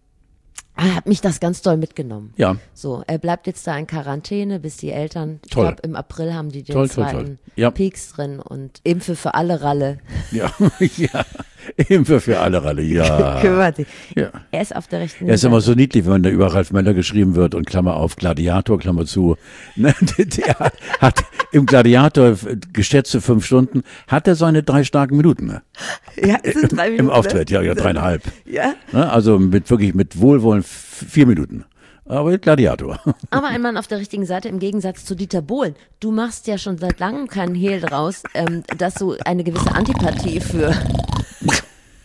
hat mich das ganz doll mitgenommen. Ja, So, er bleibt jetzt da in Quarantäne, bis die Eltern, ich Toll. glaube im April haben die den Toll, toll, zweiten toll. Ja. Peaks drin und Impfe für alle Ralle. ja, ja. Impfe für alle Ralle, ja. Kümmert sich. ja. Er ist auf der rechten Er ist immer Seite. so niedlich, wenn da über Ralf Möller geschrieben wird und Klammer auf Gladiator, Klammer zu. Ne, der hat, hat im Gladiator geschätzte fünf Stunden, hat er seine drei starken Minuten. Ne? Ja, es sind drei Minuten. Im Auftritt, ja, ja, dreieinhalb. Ja. Ne? Also mit wirklich mit Wohlwollen f- vier Minuten. Aber Gladiator. Aber ein Mann auf der richtigen Seite im Gegensatz zu Dieter Bohlen. Du machst ja schon seit langem keinen Hehl draus, ähm, dass du eine gewisse Antipathie für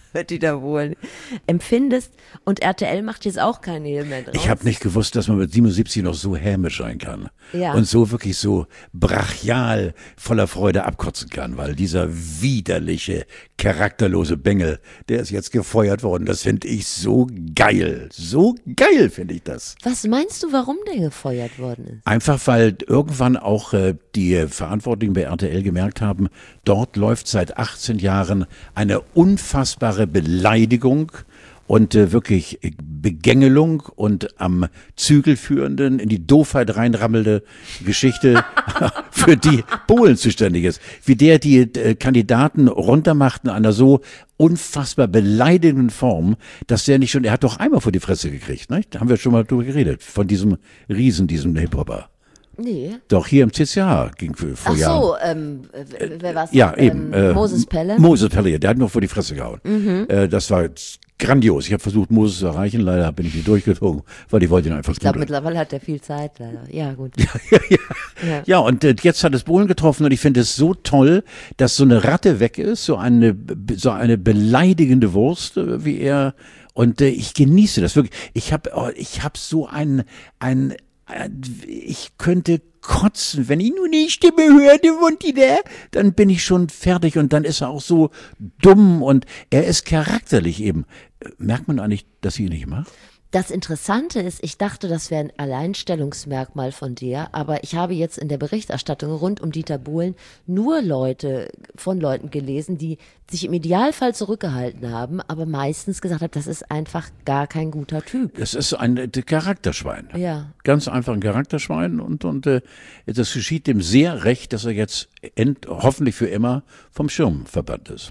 Dieter Bohlen empfindest. Und R T L macht jetzt auch keinen Hehl mehr draus. Ich habe nicht gewusst, dass man mit siebenundsiebzig noch so hämisch sein kann. Ja. Und so wirklich so brachial voller Freude abkotzen kann, weil dieser widerliche, charakterlose Bengel, der ist jetzt gefeuert worden. Das finde ich so geil. So geil finde ich das. Was meinst du, warum der gefeuert worden ist? Einfach, weil irgendwann auch äh, die Verantwortlichen bei R T L gemerkt haben, dort läuft seit achtzehn Jahren eine unfassbare Beleidigung und äh, wirklich Begängelung und am Zügel führenden, in die Doofheit reinrammelnde Geschichte, für die Bohlen zuständig ist. Wie der die äh, Kandidaten runtermacht in einer so unfassbar beleidigenden Form, dass der nicht schon, er hat doch einmal vor die Fresse gekriegt, ne? Da haben wir schon mal drüber geredet, von diesem Riesen, diesem Hip-Hopper. Nee. Doch, hier im C C H ging für, vor Ach Jahren. so, ähm, wer war's? Ja, ähm, eben. Äh, Moses Pelle? Moses Pelle, der hat mir vor die Fresse gehauen. Mhm. Äh, das war grandios. Ich habe versucht, Moses zu erreichen, leider bin ich nicht durchgedrungen, weil ich wollte ihn einfach Ich glaube, knuddeln. mittlerweile hat er viel Zeit, leider. Ja, gut. Ja, ja, ja. Ja. ja und äh, jetzt hat es Bohlen getroffen und ich finde es so toll, dass so eine Ratte weg ist, so eine, so eine beleidigende Wurst, äh, wie er. Und äh, ich genieße das wirklich. Ich habe oh, ich hab so ein, ein, ein, ich könnte kotzen, wenn ich nur die Stimme hörte und die der, dann bin ich schon fertig und dann ist er auch so dumm und er ist charakterlich eben. Merkt man eigentlich, dass sie ihn nicht macht? Das Interessante ist, ich dachte, das wäre ein Alleinstellungsmerkmal von dir, aber ich habe jetzt in der Berichterstattung rund um Dieter Bohlen nur Leute von Leuten gelesen, die sich im Idealfall zurückgehalten haben, aber meistens gesagt haben, das ist einfach gar kein guter Typ. Es ist ein Charakterschwein. Ja. Ganz einfach ein Charakterschwein und, und äh, das geschieht dem sehr recht, dass er jetzt end, hoffentlich für immer vom Schirm verbannt ist.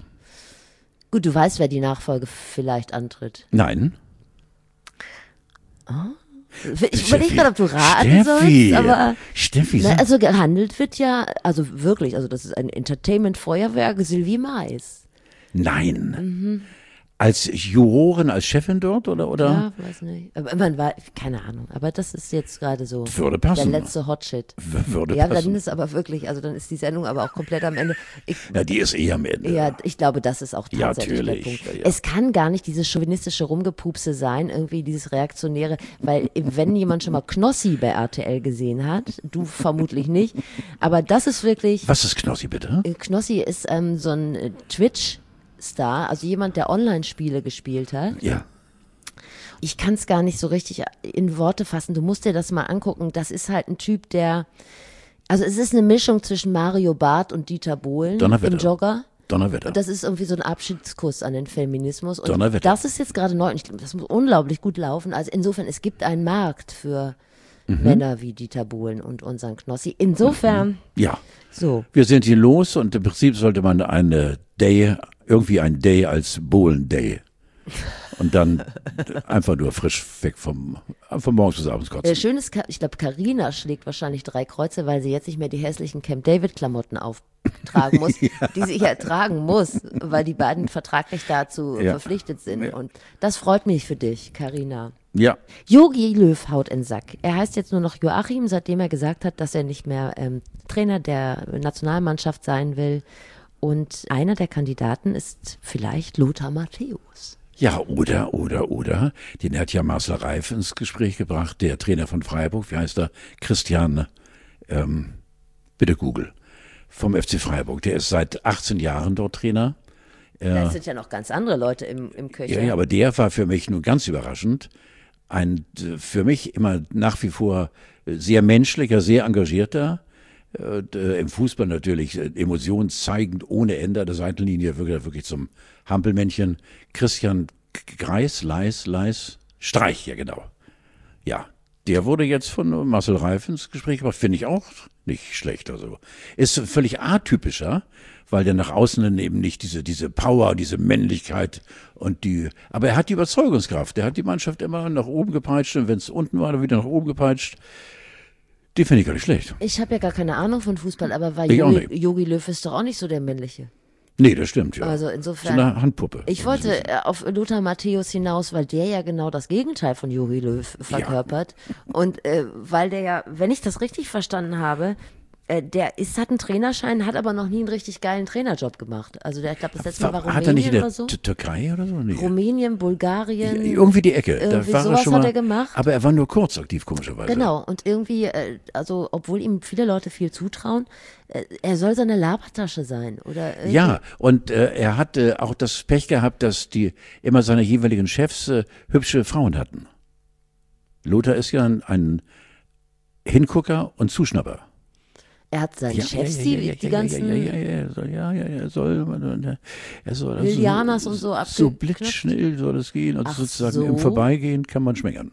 Gut, du weißt, wer die Nachfolge vielleicht antritt. Nein. Ich überlege gerade, ob du raten Steffi, sollst, aber Steffi, na, also gehandelt wird ja, also wirklich, also das ist ein Entertainment-Feuerwerk, Sylvie Mais. Nein. Mhm. Als Jurorin, als Chefin dort oder? oder? Ja, weiß nicht. Aber man war, keine Ahnung, aber das ist jetzt gerade so Würde passen. der letzte Hotshit. W- würde ja, passen. dann ist aber wirklich, also dann ist die Sendung aber auch komplett am Ende. Ich, Ja, die ist eh am Ende. ja, ich glaube, das ist auch Ja, tatsächlich der natürlich. Punkt. Ja, ja. Es kann gar nicht dieses chauvinistische Rumgepupse sein, irgendwie dieses Reaktionäre, weil wenn jemand schon mal Knossi bei R T L gesehen hat, du vermutlich nicht, aber das ist wirklich, Was ist Knossi bitte? Knossi ist ähm, so ein äh, Twitch- Star, also jemand, der Online-Spiele gespielt hat. Ja. Ich kann es gar nicht so richtig in Worte fassen. Du musst dir das mal angucken. Das ist halt ein Typ, der, also es ist eine Mischung zwischen Mario Barth und Dieter Bohlen Donnerwetter. im Jogger. Donnerwetter. Und das ist irgendwie so ein Abschiedskuss an den Feminismus. Und Donnerwetter. das ist jetzt gerade neu. Und ich glaube, das muss unglaublich gut laufen. Also insofern, es gibt einen Markt für Mhm. Männer wie Dieter Bohlen und unseren Knossi. Insofern, Ja. so. Wir sind hier los und im Prinzip sollte man eine Day, irgendwie ein Day als Bohlen Day. Und dann einfach nur frisch weg vom, von morgens bis abends kotzen. Äh, schön ist, Ka- ich glaube, Carina schlägt wahrscheinlich drei Kreuze, weil sie jetzt nicht mehr die hässlichen Camp David-Klamotten auftragen muss, die sie ja tragen muss, weil die beiden vertraglich dazu Ja. verpflichtet sind. Ja. Und das freut mich für dich, Carina. Ja. Jogi Löw haut in den Sack. Er heißt jetzt nur noch Joachim, seitdem er gesagt hat, dass er nicht mehr ähm, Trainer der Nationalmannschaft sein will. Und einer der Kandidaten ist vielleicht Lothar Matthäus. Ja, oder, oder, oder, den hat ja Marcel Reif ins Gespräch gebracht, der Trainer von Freiburg, wie heißt er? Christian, ähm, bitte Google, vom F C Freiburg. Der ist seit achtzehn Jahren dort Trainer. Es sind ja noch ganz andere Leute im, im Köcher. Ja, ja, aber der war für mich nun ganz überraschend. Ein äh, für mich immer nach wie vor äh, sehr menschlicher, sehr engagierter, äh, äh, im Fußball natürlich äh, emotionszeigend ohne Ende, der Seitenlinie wirklich, wirklich zum Hampelmännchen. Christian Greis, Leis, Leis, Streich, ja genau. Ja, der wurde jetzt von Marcel Reif ins Gespräch gebracht, finde ich auch nicht schlecht. Also ist völlig atypischer, weil der nach außen dann eben nicht diese, diese Power, diese Männlichkeit und die, aber er hat die Überzeugungskraft, der hat die Mannschaft immer nach oben gepeitscht und wenn es unten war, dann wieder nach oben gepeitscht. Die finde ich gar nicht schlecht. Ich habe ja gar keine Ahnung von Fußball, aber weil Ich auch Jogi, nicht. Jogi Löw ist doch auch nicht so der männliche. Nee, das stimmt, ja. Also So insofern. eine Handpuppe. Ich wollte äh, auf Lothar Matthäus hinaus, weil der ja genau das Gegenteil von Jogi Löw verkörpert. Und äh, weil der ja, wenn ich das richtig verstanden habe, Äh, der ist, hat einen Trainerschein, hat aber noch nie einen richtig geilen Trainerjob gemacht. Also der, ich glaube, das letzte Mal war Rumänien hat er nicht in der oder so. T- Türkei oder so? Nee. Rumänien, Bulgarien. Ja, irgendwie die Ecke. Da Irgendwie war er sowas schon hat mal, er gemacht. Aber er war nur kurz aktiv, komischerweise. Genau, und irgendwie, äh, also obwohl ihm viele Leute viel zutrauen, äh, er soll so eine Labertasche sein. Oder irgendwie. Ja, und äh, er hat äh, auch das Pech gehabt, dass die immer seine jeweiligen Chefs äh, hübsche Frauen hatten. Lothar ist ja ein, ein Hingucker und Zuschnapper. Er hat seinen Ja, Chefs, ja, die, ja, ja, die ja, ganzen ja, ja, ja, ja, soll- ja, ja, ja, soll, er soll Lilianas also, und so so abgeknöpft. blitzschnell soll es gehen, also Ach sozusagen so. im Vorbeigehen kann man schwängern.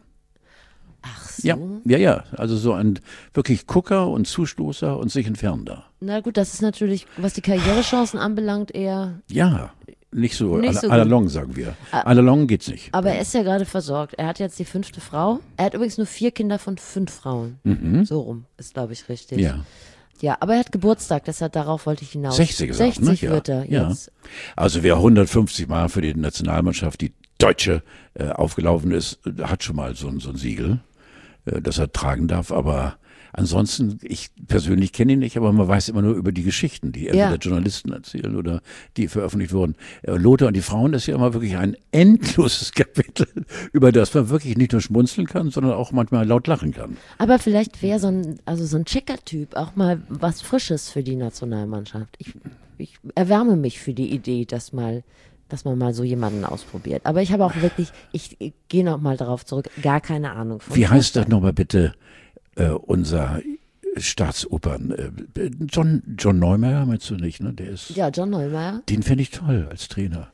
Ach so. Ja, ja, ja, also so ein wirklich Gucker und Zustoßer und sich entfernender. Na gut, das ist natürlich, was die Karrierechancen anbelangt, eher. Ja, nicht so, Nicht à, so à la gut. longue, sagen wir. À la longue geht's nicht. Aber er ist ja gerade versorgt. Er hat jetzt die fünfte Frau. Er hat übrigens nur vier Kinder von fünf Frauen. So rum ist, glaube ich, richtig. Mhm. Ja. Ja, aber er hat Geburtstag, deshalb darauf wollte ich hinaus. sechzig gesagt, sechzig ne? wird er ja. jetzt. Also wer hundertfünfzig Mal für die Nationalmannschaft, die Deutsche, äh, aufgelaufen ist, hat schon mal so, ein- so ein Siegel, äh, das er tragen darf. Aber ansonsten, ich persönlich kenne ihn nicht, aber man weiß immer nur über die Geschichten, die entweder Ja. Journalisten erzählen oder die veröffentlicht wurden. Äh, Lothar und die Frauen ist ja immer wirklich ein endloses Kapitel, über das man wirklich nicht nur schmunzeln kann, sondern auch manchmal laut lachen kann. Aber vielleicht wäre so ein, also so ein Checker-Typ auch mal was Frisches für die Nationalmannschaft. Ich, ich erwärme mich für die Idee, dass mal, dass man mal so jemanden ausprobiert. Aber ich habe auch wirklich, ich, ich gehe noch mal darauf zurück, gar keine Ahnung von Wie heißt Fußball. das nochmal bitte, äh, unser Staatsopern, äh, John, John Neumeier, meinst du nicht, ne? Der ist, Ja, John Neumeier. den fände ich toll als Trainer.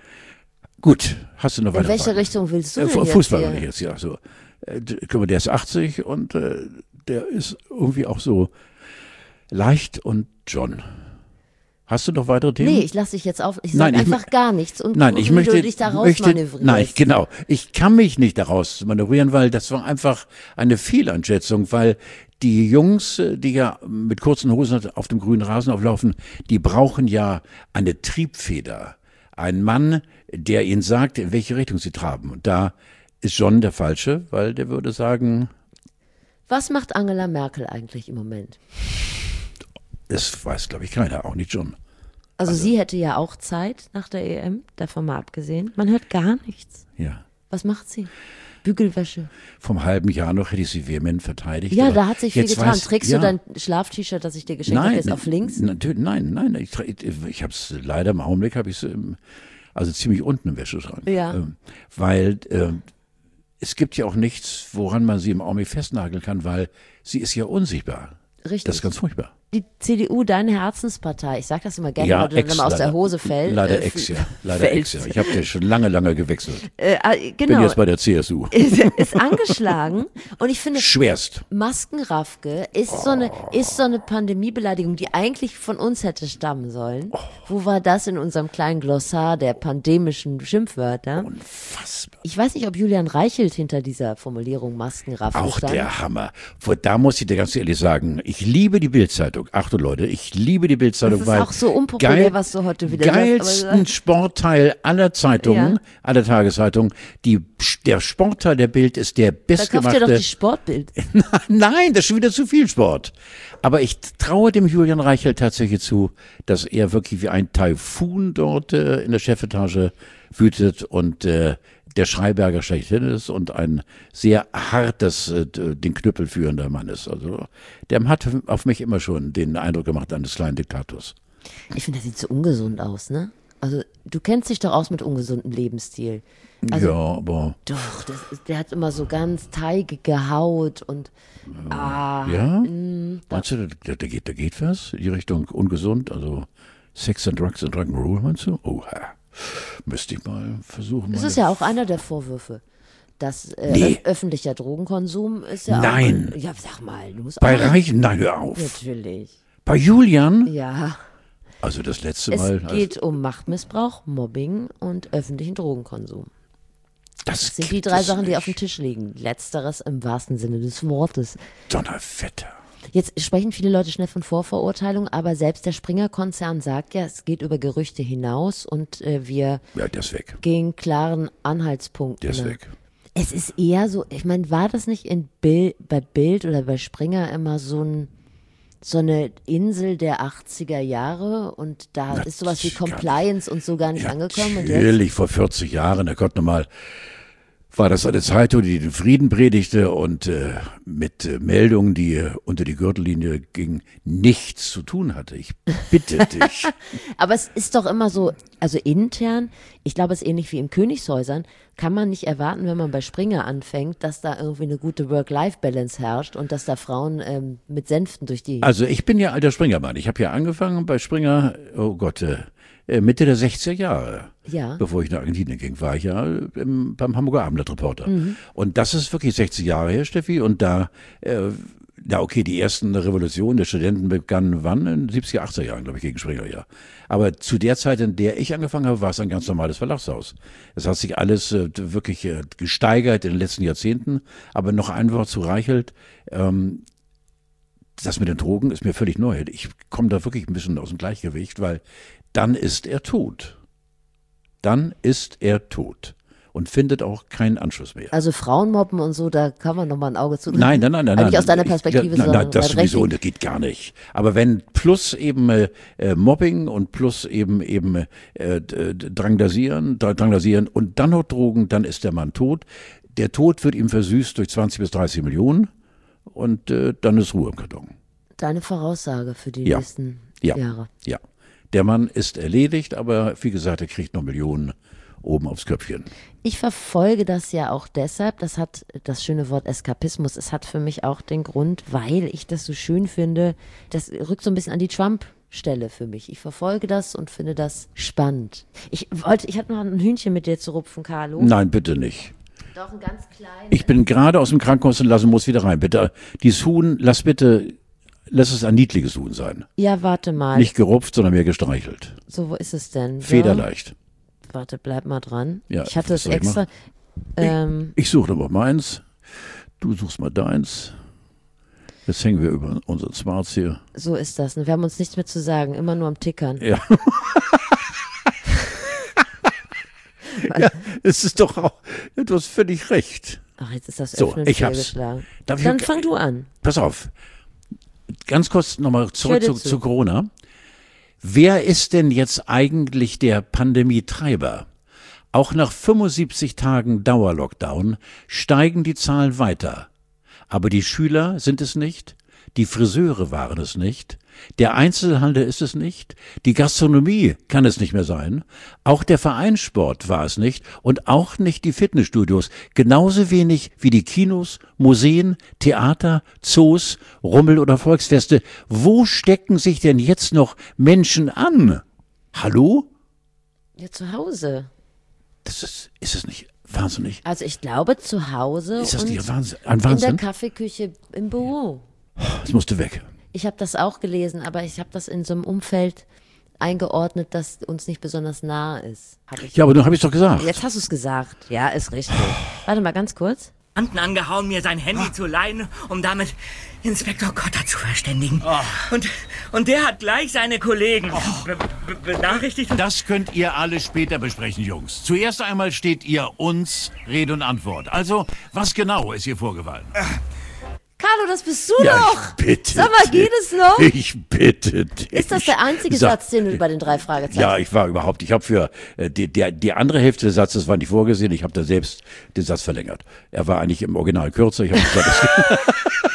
Gut, hast du noch In weiter welche Fragen? Richtung willst du Äh, denn Fu- jetzt Fußball hier? meine ich jetzt, ja. So. Äh, d- guck mal, der ist achtzig und äh, der ist irgendwie auch so leicht und John. Hast du noch weitere Themen? Nee, ich lasse dich jetzt auf. Ich Nein, sage ich einfach mö- gar nichts und Nein, guck, ich wie möchte, du dich da möchte rausmanövrierst. nein, genau. Ich kann mich nicht daraus manövrieren, weil das war einfach eine Fehleinschätzung, weil die Jungs, äh, die ja mit kurzen Hosen auf dem grünen Rasen auflaufen, die brauchen ja eine Triebfeder. Ein Mann, der ihnen sagt, in welche Richtung sie traben. Und da ist John der Falsche, weil der würde sagen, Was macht Angela Merkel eigentlich im Moment? das weiß, glaube ich, keiner, auch nicht John. Also, sie hätte ja auch Zeit nach der E M, davon mal abgesehen. Man hört gar nichts. Ja. Was macht sie? Bügelwäsche. Vom halben Jahr noch hätte ich sie vehement verteidigt. Ja, aber da hat sich viel jetzt getan. weiß- Trägst ja. du dein Schlaf-T-Shirt, das ich dir geschenkt habe, Nein, jetzt auf links? Natürlich, nein, nein. Ich, tra- ich habe es leider im Augenblick habe ich es also ziemlich unten im Wäscheschrank. Ja. Ähm, weil ähm, es gibt ja auch nichts, woran man sie im Augenblick festnageln kann, weil sie ist ja unsichtbar. Richtig. Das ist ganz furchtbar. Die C D U, deine Herzenspartei, ich sag das immer gerne, Ja, weil du dann Ex, immer aus der leider. Hose fällt. Leider äh, Ex, ja. Leider fällst. Ex, ja. Ich habe ja schon lange, lange gewechselt. Äh, äh, Bin genau, jetzt bei der C S U. ist, ist angeschlagen und ich finde, Schwerst. Maskenraffke ist so eine ist so eine Pandemiebeleidigung, die eigentlich von uns hätte stammen sollen. Wo war das in unserem kleinen Glossar der pandemischen Schimpfwörter? Unfassbar. Ich weiß nicht, ob Julian Reichelt hinter dieser Formulierung Maskenraffke Auch stand. der Hammer. Wo- Da muss ich dir ganz ehrlich sagen, ich liebe die Bildzeitung. Achtung Leute, ich liebe die Bildzeitung, Das ist weil auch so unpopulär, was du heute wieder sagst, geilsten aber- Sportteil aller Zeitungen, Ja. aller Tageszeitungen. Die, der Sportteil der Bild ist der Da kauft ihr doch bestgemachte. die Sportbild. Nein, das ist schon wieder zu viel Sport. Aber ich traue dem Julian Reichelt tatsächlich zu, dass er wirklich wie ein Taifun dort äh, in der Chefetage wütet und äh, der Schreiberger schlechthin ist und ein sehr hartes, äh, den Knüppel führender Mann ist. Also der hat auf mich immer schon den Eindruck gemacht eines kleinen Diktators. Ich finde, das sieht so ungesund aus, ne? Also, du kennst dich doch aus mit ungesundem Lebensstil. Also, ja, aber Doch, das ist, der hat immer so ganz teigige Haut und ah, ja, meinst du, da, da, geht, da geht was in die Richtung ungesund, also Sex and Drugs and Rock'n'Roll, meinst du? Oha, müsste ich mal versuchen. das meine- ist ja auch einer der Vorwürfe. Das äh, Nee. öf- öffentlicher Drogenkonsum ist ja Nein. auch. Ja, sag mal, du musst Bei auch. Reichen, nein, hör auf. Natürlich. Bei Julian, Ja. also das letzte Es Mal. also geht um Machtmissbrauch, Mobbing und öffentlichen Drogenkonsum. das Das sind die gibt drei es Sachen, die nicht. auf dem Tisch liegen. Letzteres im wahrsten Sinne des Wortes. Donnerwetter. Jetzt sprechen viele Leute schnell von Vorverurteilung, aber selbst der Springer-Konzern sagt ja, es geht über Gerüchte hinaus und äh, wir Ja, der ist weg. gehen klaren Anhaltspunkten. Der ist nach. weg. Es ist eher so, ich meine, war das nicht in Bild, bei Bild oder bei Springer immer so ein, so eine Insel der achtziger Jahre und da Na, ist sowas wie Compliance und so gar nicht ja, angekommen. Und jetzt? Natürlich, vor vierzig Jahren, da Gott nochmal, war das eine Zeitung, die den Frieden predigte und äh, mit äh, Meldungen, die äh, unter die Gürtellinie gingen, nichts zu tun hatte. Ich bitte dich. Aber es ist doch immer so, also intern, ich glaube, es ist ähnlich wie in Königshäusern, kann man nicht erwarten, wenn man bei Springer anfängt, dass da irgendwie eine gute Work-Life-Balance herrscht und dass da Frauen ähm, mit Sänften durch die... Also ich bin ja alter Springermann. Ich habe ja angefangen bei Springer, oh Gott, äh, Mitte der sechziger Jahre. Ja. Bevor ich nach Argentinien ging, war ich ja im, beim Hamburger Abendblatt-Reporter. Mhm. Und das ist wirklich sechzig Jahre her, Steffi. Und da, äh, na okay, die ersten Revolutionen der Studenten begannen wann? In den siebziger, achtziger Jahren, glaube ich, gegen Springer, ja. Aber zu der Zeit, in der ich angefangen habe, war es ein ganz normales Verlagshaus. Es hat sich alles äh, wirklich äh, gesteigert in den letzten Jahrzehnten. Aber noch ein Wort zu Reichelt. Ähm, das mit den Drogen ist mir völlig neu. Ich komme da wirklich ein bisschen aus dem Gleichgewicht, weil dann ist er tot. Dann ist er tot und findet auch keinen Anschluss mehr. Also Frauenmobben und so, da kann man nochmal ein Auge zu. Nein, nein, nein, nein. Nicht nein, aus deiner Perspektive, ich, nein, sondern nein, das sowieso, das geht gar nicht. Aber wenn plus eben äh, Mobbing und plus eben eben äh, Drangsalieren, Drangsalieren und dann noch Drogen, dann ist der Mann tot. Der Tod wird ihm versüßt durch zwanzig bis dreißig Millionen und äh, dann ist Ruhe im Karton. Deine Voraussage für die ja. nächsten ja. Jahre. Ja. Der Mann ist erledigt, aber wie gesagt, er kriegt noch Millionen oben aufs Köpfchen. Ich verfolge das ja auch deshalb, das hat das schöne Wort Eskapismus, es hat für mich auch den Grund, weil ich das so schön finde, das rückt so ein bisschen an die Trump-Stelle für mich. Ich verfolge das und finde das spannend. Ich wollte, ich hatte noch ein Hühnchen mit dir zu rupfen, Carlo. Nein, bitte nicht. Doch, ein ganz kleines. Ich bin gerade aus dem Krankenhaus und lasse, muss wieder rein. Bitte, dieses Huhn, lass bitte... Lass es ein niedliches Huhn sein. Ja, warte mal. Nicht gerupft, sondern mehr gestreichelt. So, wo ist es denn? So. Federleicht. Warte, bleib mal dran. Ja, ich hatte es soll ich extra. machen? Ähm, Ich, ich suche aber meins. Du suchst mal deins. Jetzt hängen wir über unseren Smarts hier. So ist das. Wir haben uns nichts mehr zu sagen, immer nur am Tickern. Ja. Ja, es ist doch auch, du hast völlig recht. Ach, jetzt ist das So, Öffnen ich hab's. fehlgeschlagen. Darf ich Dann auch- fang du an. Pass auf. Ganz kurz nochmal zurück Ich höre zu, dir zu. zu Corona. Wer ist denn jetzt eigentlich der Pandemietreiber? Auch nach fünfundsiebzig Tagen Dauerlockdown steigen die Zahlen weiter. Aber die Schüler sind es nicht, die Friseure waren es nicht, der Einzelhandel ist es nicht, die Gastronomie kann es nicht mehr sein, auch der Vereinssport war es nicht und auch nicht die Fitnessstudios, genauso wenig wie die Kinos, Museen, Theater, Zoos, Rummel- oder Volksfeste. Wo stecken sich denn jetzt noch Menschen an? Hallo? Ja, zu Hause. Das ist, ist es nicht wahnsinnig? Also ich glaube zu Hause Ist das und nicht Wahnsinn? Ein in der Wahnsinn? Kaffeeküche im Büro. Es musste weg. Ich habe das auch gelesen, aber ich habe das in so einem Umfeld eingeordnet, das uns nicht besonders nahe ist. Hab ich Ja, aber dann habe ich doch gesagt. Jetzt hast du es gesagt. Ja, ist richtig. Warte mal ganz kurz. angehauen, mir sein Handy zu leihen, um damit Inspektor Kotter zu verständigen. Und, und der hat gleich seine Kollegen be be benachrichtigt. Das könnt ihr alle später besprechen, Jungs. Zuerst einmal steht ihr uns Rede und Antwort. Also, was genau ist hier vorgefallen? Carlo, das bist du Ja, doch. ich bitte Sag mal, geht dich. es noch? Ich bitte dich. Ist das der einzige Sag- Satz, den du bei den drei Fragezeichen Ja, ich war überhaupt, ich habe für äh, die, der, die andere Hälfte des Satzes war nicht vorgesehen, ich habe da selbst den Satz verlängert. Er war eigentlich im Original kürzer. Ich hab gesagt,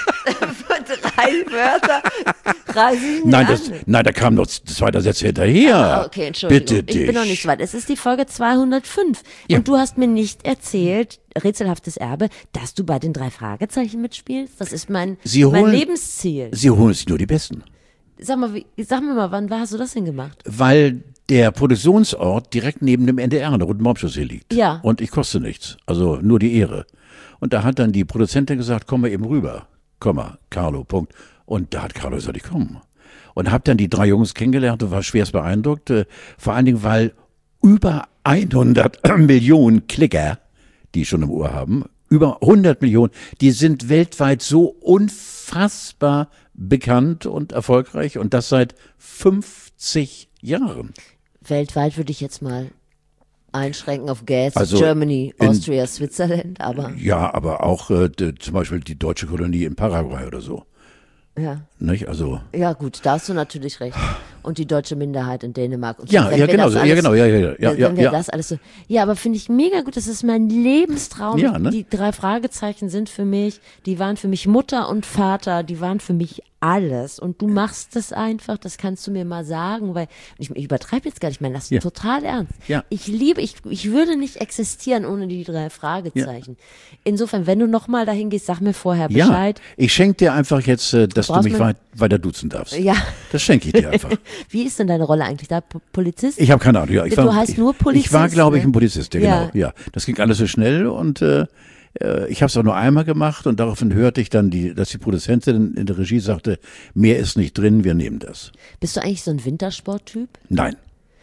das, drei Wörter reißen ihn nein, an. das, nein, da kam noch zwei Sätze hinterher. Ah, okay, Entschuldigung. Bitte dich. Ich bin noch nicht so weit. Es ist die Folge zweihundertfünf. Ja. Und du hast mir nicht erzählt, rätselhaftes Erbe, dass du bei den drei Fragezeichen mitspielst. Das ist mein, Sie mein holen- Lebensziel. Sie holen sich nur die Besten. Sag mal, wie, sag mir mal, wann hast du das denn gemacht? Weil der Produktionsort direkt neben dem N D R an der Roten Baumchaussee liegt. Ja. Und ich koste nichts. Also nur die Ehre. Und da hat dann die Produzentin gesagt, komm mal eben rüber. Komm mal, Carlo, Punkt. Und da hat Carlo gesagt, ich komme. Und habe dann die drei Jungs kennengelernt und war schwerst beeindruckt. Äh, vor allen Dingen, weil über hundert Millionen Klicker, die schon im Ohr haben, über hundert Millionen, die sind weltweit so unfassbar bekannt und erfolgreich und das seit fünfzig Jahren. Weltweit würde ich jetzt mal einschränken auf Gas, Also Germany, in- Austria, Switzerland, aber Ja, aber auch äh, d- zum Beispiel die deutsche Kolonie in Paraguay oder so. Ja. Nicht? Also Ja gut, da hast du natürlich recht. Und die deutsche Minderheit in Dänemark. Und ja, wenn ja wir genau, das so, alles, ja genau, ja, ja, ja, ja, wenn wir ja. das alles so. Ja, aber finde ich mega gut. Das ist mein Lebenstraum. Ja, ne? Die drei Fragezeichen sind für mich, die waren für mich Mutter und Vater, die waren für mich alles. Und du machst das einfach, das kannst du mir mal sagen, weil ich, ich übertreibe jetzt gar nicht, ich meine das Ja. total ernst. Ja. Ich liebe, ich, ich würde nicht existieren ohne die drei Fragezeichen. Insofern, wenn du nochmal dahin gehst, sag mir vorher Ja, Bescheid. ich schenke dir einfach jetzt, äh, dass du brauchst mich mir- weit, weiter duzen darfst. Ja. Das schenke ich dir einfach. Wie ist denn deine Rolle eigentlich da? P- Polizist? Ich habe keine Ahnung. Ja, ich Du war, heißt ich, nur Polizist, Ich war, glaube ich, ne? ein Polizist, ja, Ja. genau. Ja, das ging alles so schnell und äh, äh, ich habe es auch nur einmal gemacht und daraufhin hörte ich dann, die, dass die Produzentin in der Regie sagte, mehr ist nicht drin, wir nehmen das. Bist du eigentlich so ein Wintersporttyp? Nein,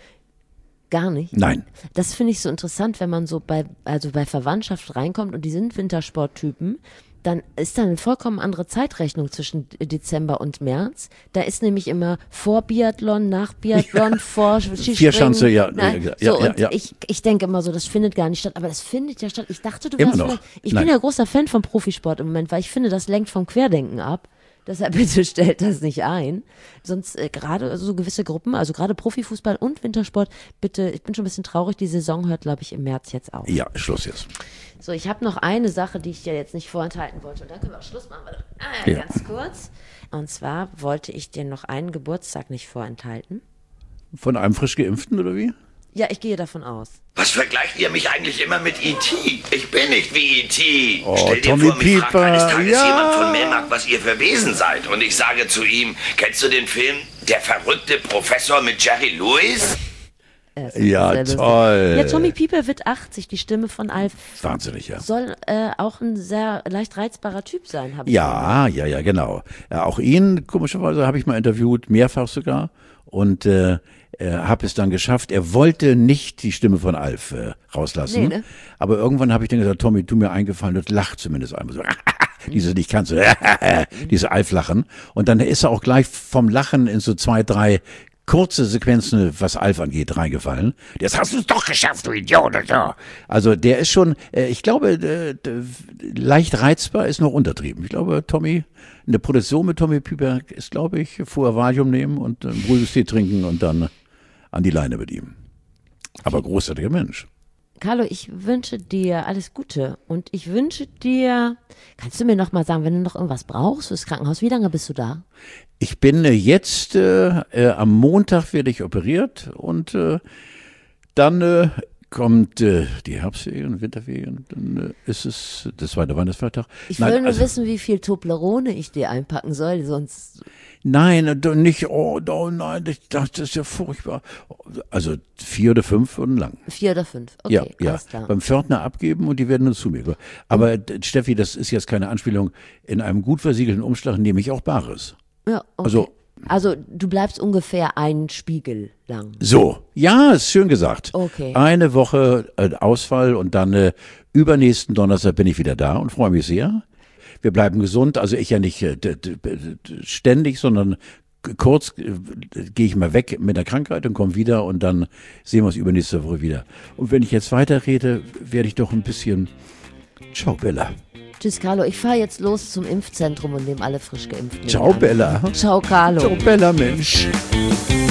Gar nicht. nein. Das finde ich so interessant, wenn man so bei, also bei Verwandtschaft reinkommt und die sind Wintersporttypen, dann ist da eine vollkommen andere Zeitrechnung zwischen Dezember und März. Da ist nämlich immer vor Biathlon, nach Biathlon, vor Skispringen. Vierschanze, ja, Nein, ja, so, ja, und ja. Ich, ich denke immer so, das findet gar nicht statt, aber das findet ja statt. Ich dachte, du Immer wärst noch. vielleicht, ich Nein. bin ja großer Fan vom Profisport im Moment, weil ich finde, das lenkt vom Querdenken ab. Deshalb bitte stellt das nicht ein. Sonst äh, gerade also so gewisse Gruppen, also gerade Profifußball und Wintersport, bitte, ich bin schon ein bisschen traurig, die Saison hört, glaube ich, im März jetzt auf. Ja, Schluss jetzt. So, ich habe noch eine Sache, die ich dir jetzt nicht vorenthalten wollte. Und dann können wir auch Schluss machen. Warte. Ah, ja, Ja. ganz kurz. Und zwar wollte ich dir noch einen Geburtstag nicht vorenthalten. Von einem frisch Geimpften oder wie? Ja, ich gehe davon aus. Was vergleicht ihr mich eigentlich immer mit E T? Ich bin nicht wie E T. Oh, Stell dir Tommy vor, mich fragt Pieper, eines Tages ja. jemand von Melmark, was ihr für Wesen seid. Und ich sage zu ihm, kennst du den Film Der verrückte Professor mit Jerry Lewis? Äh, ist Ja, sehr lustig. toll. Ja, Tommy Pieper wird achtzig, die Stimme von Alf. Wahnsinnig, ja. Soll äh, auch ein sehr leicht reizbarer Typ sein, habe ich Ja, ja, ja, genau. Ja, auch ihn, komischerweise, habe ich mal interviewt, mehrfach sogar. Und äh, äh, habe es dann geschafft. Er wollte nicht die Stimme von Alf äh, rauslassen. Nee, ne? Aber irgendwann habe ich dann gesagt, Tommy, tu mir eingefallen und lach zumindest einmal so. Dieses nicht kannst du, diese Alf-Lachen. Und dann ist er auch gleich vom Lachen in so zwei, drei kurze Sequenzen, was Alf angeht, reingefallen. Jetzt hast du es doch geschafft, du Idiot. Ja. Also der ist schon, äh, ich glaube, äh, d- leicht reizbar ist noch untertrieben. Ich glaube, Tommy, eine Produktion mit Tommy Pieper ist, glaube ich, vorher Valium nehmen und einen Brüsseltee trinken und dann an die Leine mit ihm. Aber großartiger Mensch. Carlo, ich wünsche dir alles Gute und ich wünsche dir, kannst du mir noch mal sagen, wenn du noch irgendwas brauchst fürs Krankenhaus, wie lange bist du da? Ich bin äh, jetzt, äh, äh, am Montag werde ich operiert und äh, dann äh, kommt äh, die Herbstferien, Winterferien, dann äh, ist es der zweite Weihnachtsfeiertag. Ich Nein, will nur also- wissen, wie viel Toblerone ich dir einpacken soll, sonst Nein, doch nicht, oh, oh nein, ich dachte, das ist ja furchtbar. Also vier oder fünf Stunden lang. vier oder fünf. Okay, Ja, ja. alles klar. Beim Pförtner abgeben und die werden nur zu mir. Aber äh, Steffi, das ist jetzt keine Anspielung. In einem gut versiegelten Umschlag nehme ich auch Bares. Ja, okay. Also- also du bleibst ungefähr einen Spiegel lang. So, ja, ist schön gesagt. Okay. Eine Woche äh, Ausfall und dann äh, übernächsten Donnerstag bin ich wieder da und freue mich sehr. Wir bleiben gesund, also ich ja nicht äh, d- d- d- ständig, sondern k- kurz äh, gehe ich mal weg mit der Krankheit und komme wieder und dann sehen wir uns übernächste Woche wieder. Und wenn ich jetzt weiterrede, werde ich doch ein bisschen... Ciao, Bella. Tschüss, Carlo. Ich fahre jetzt los zum Impfzentrum und nehme alle frisch geimpft. Ciao, Bella. Ciao, Carlo. Ciao, Bella, Mensch.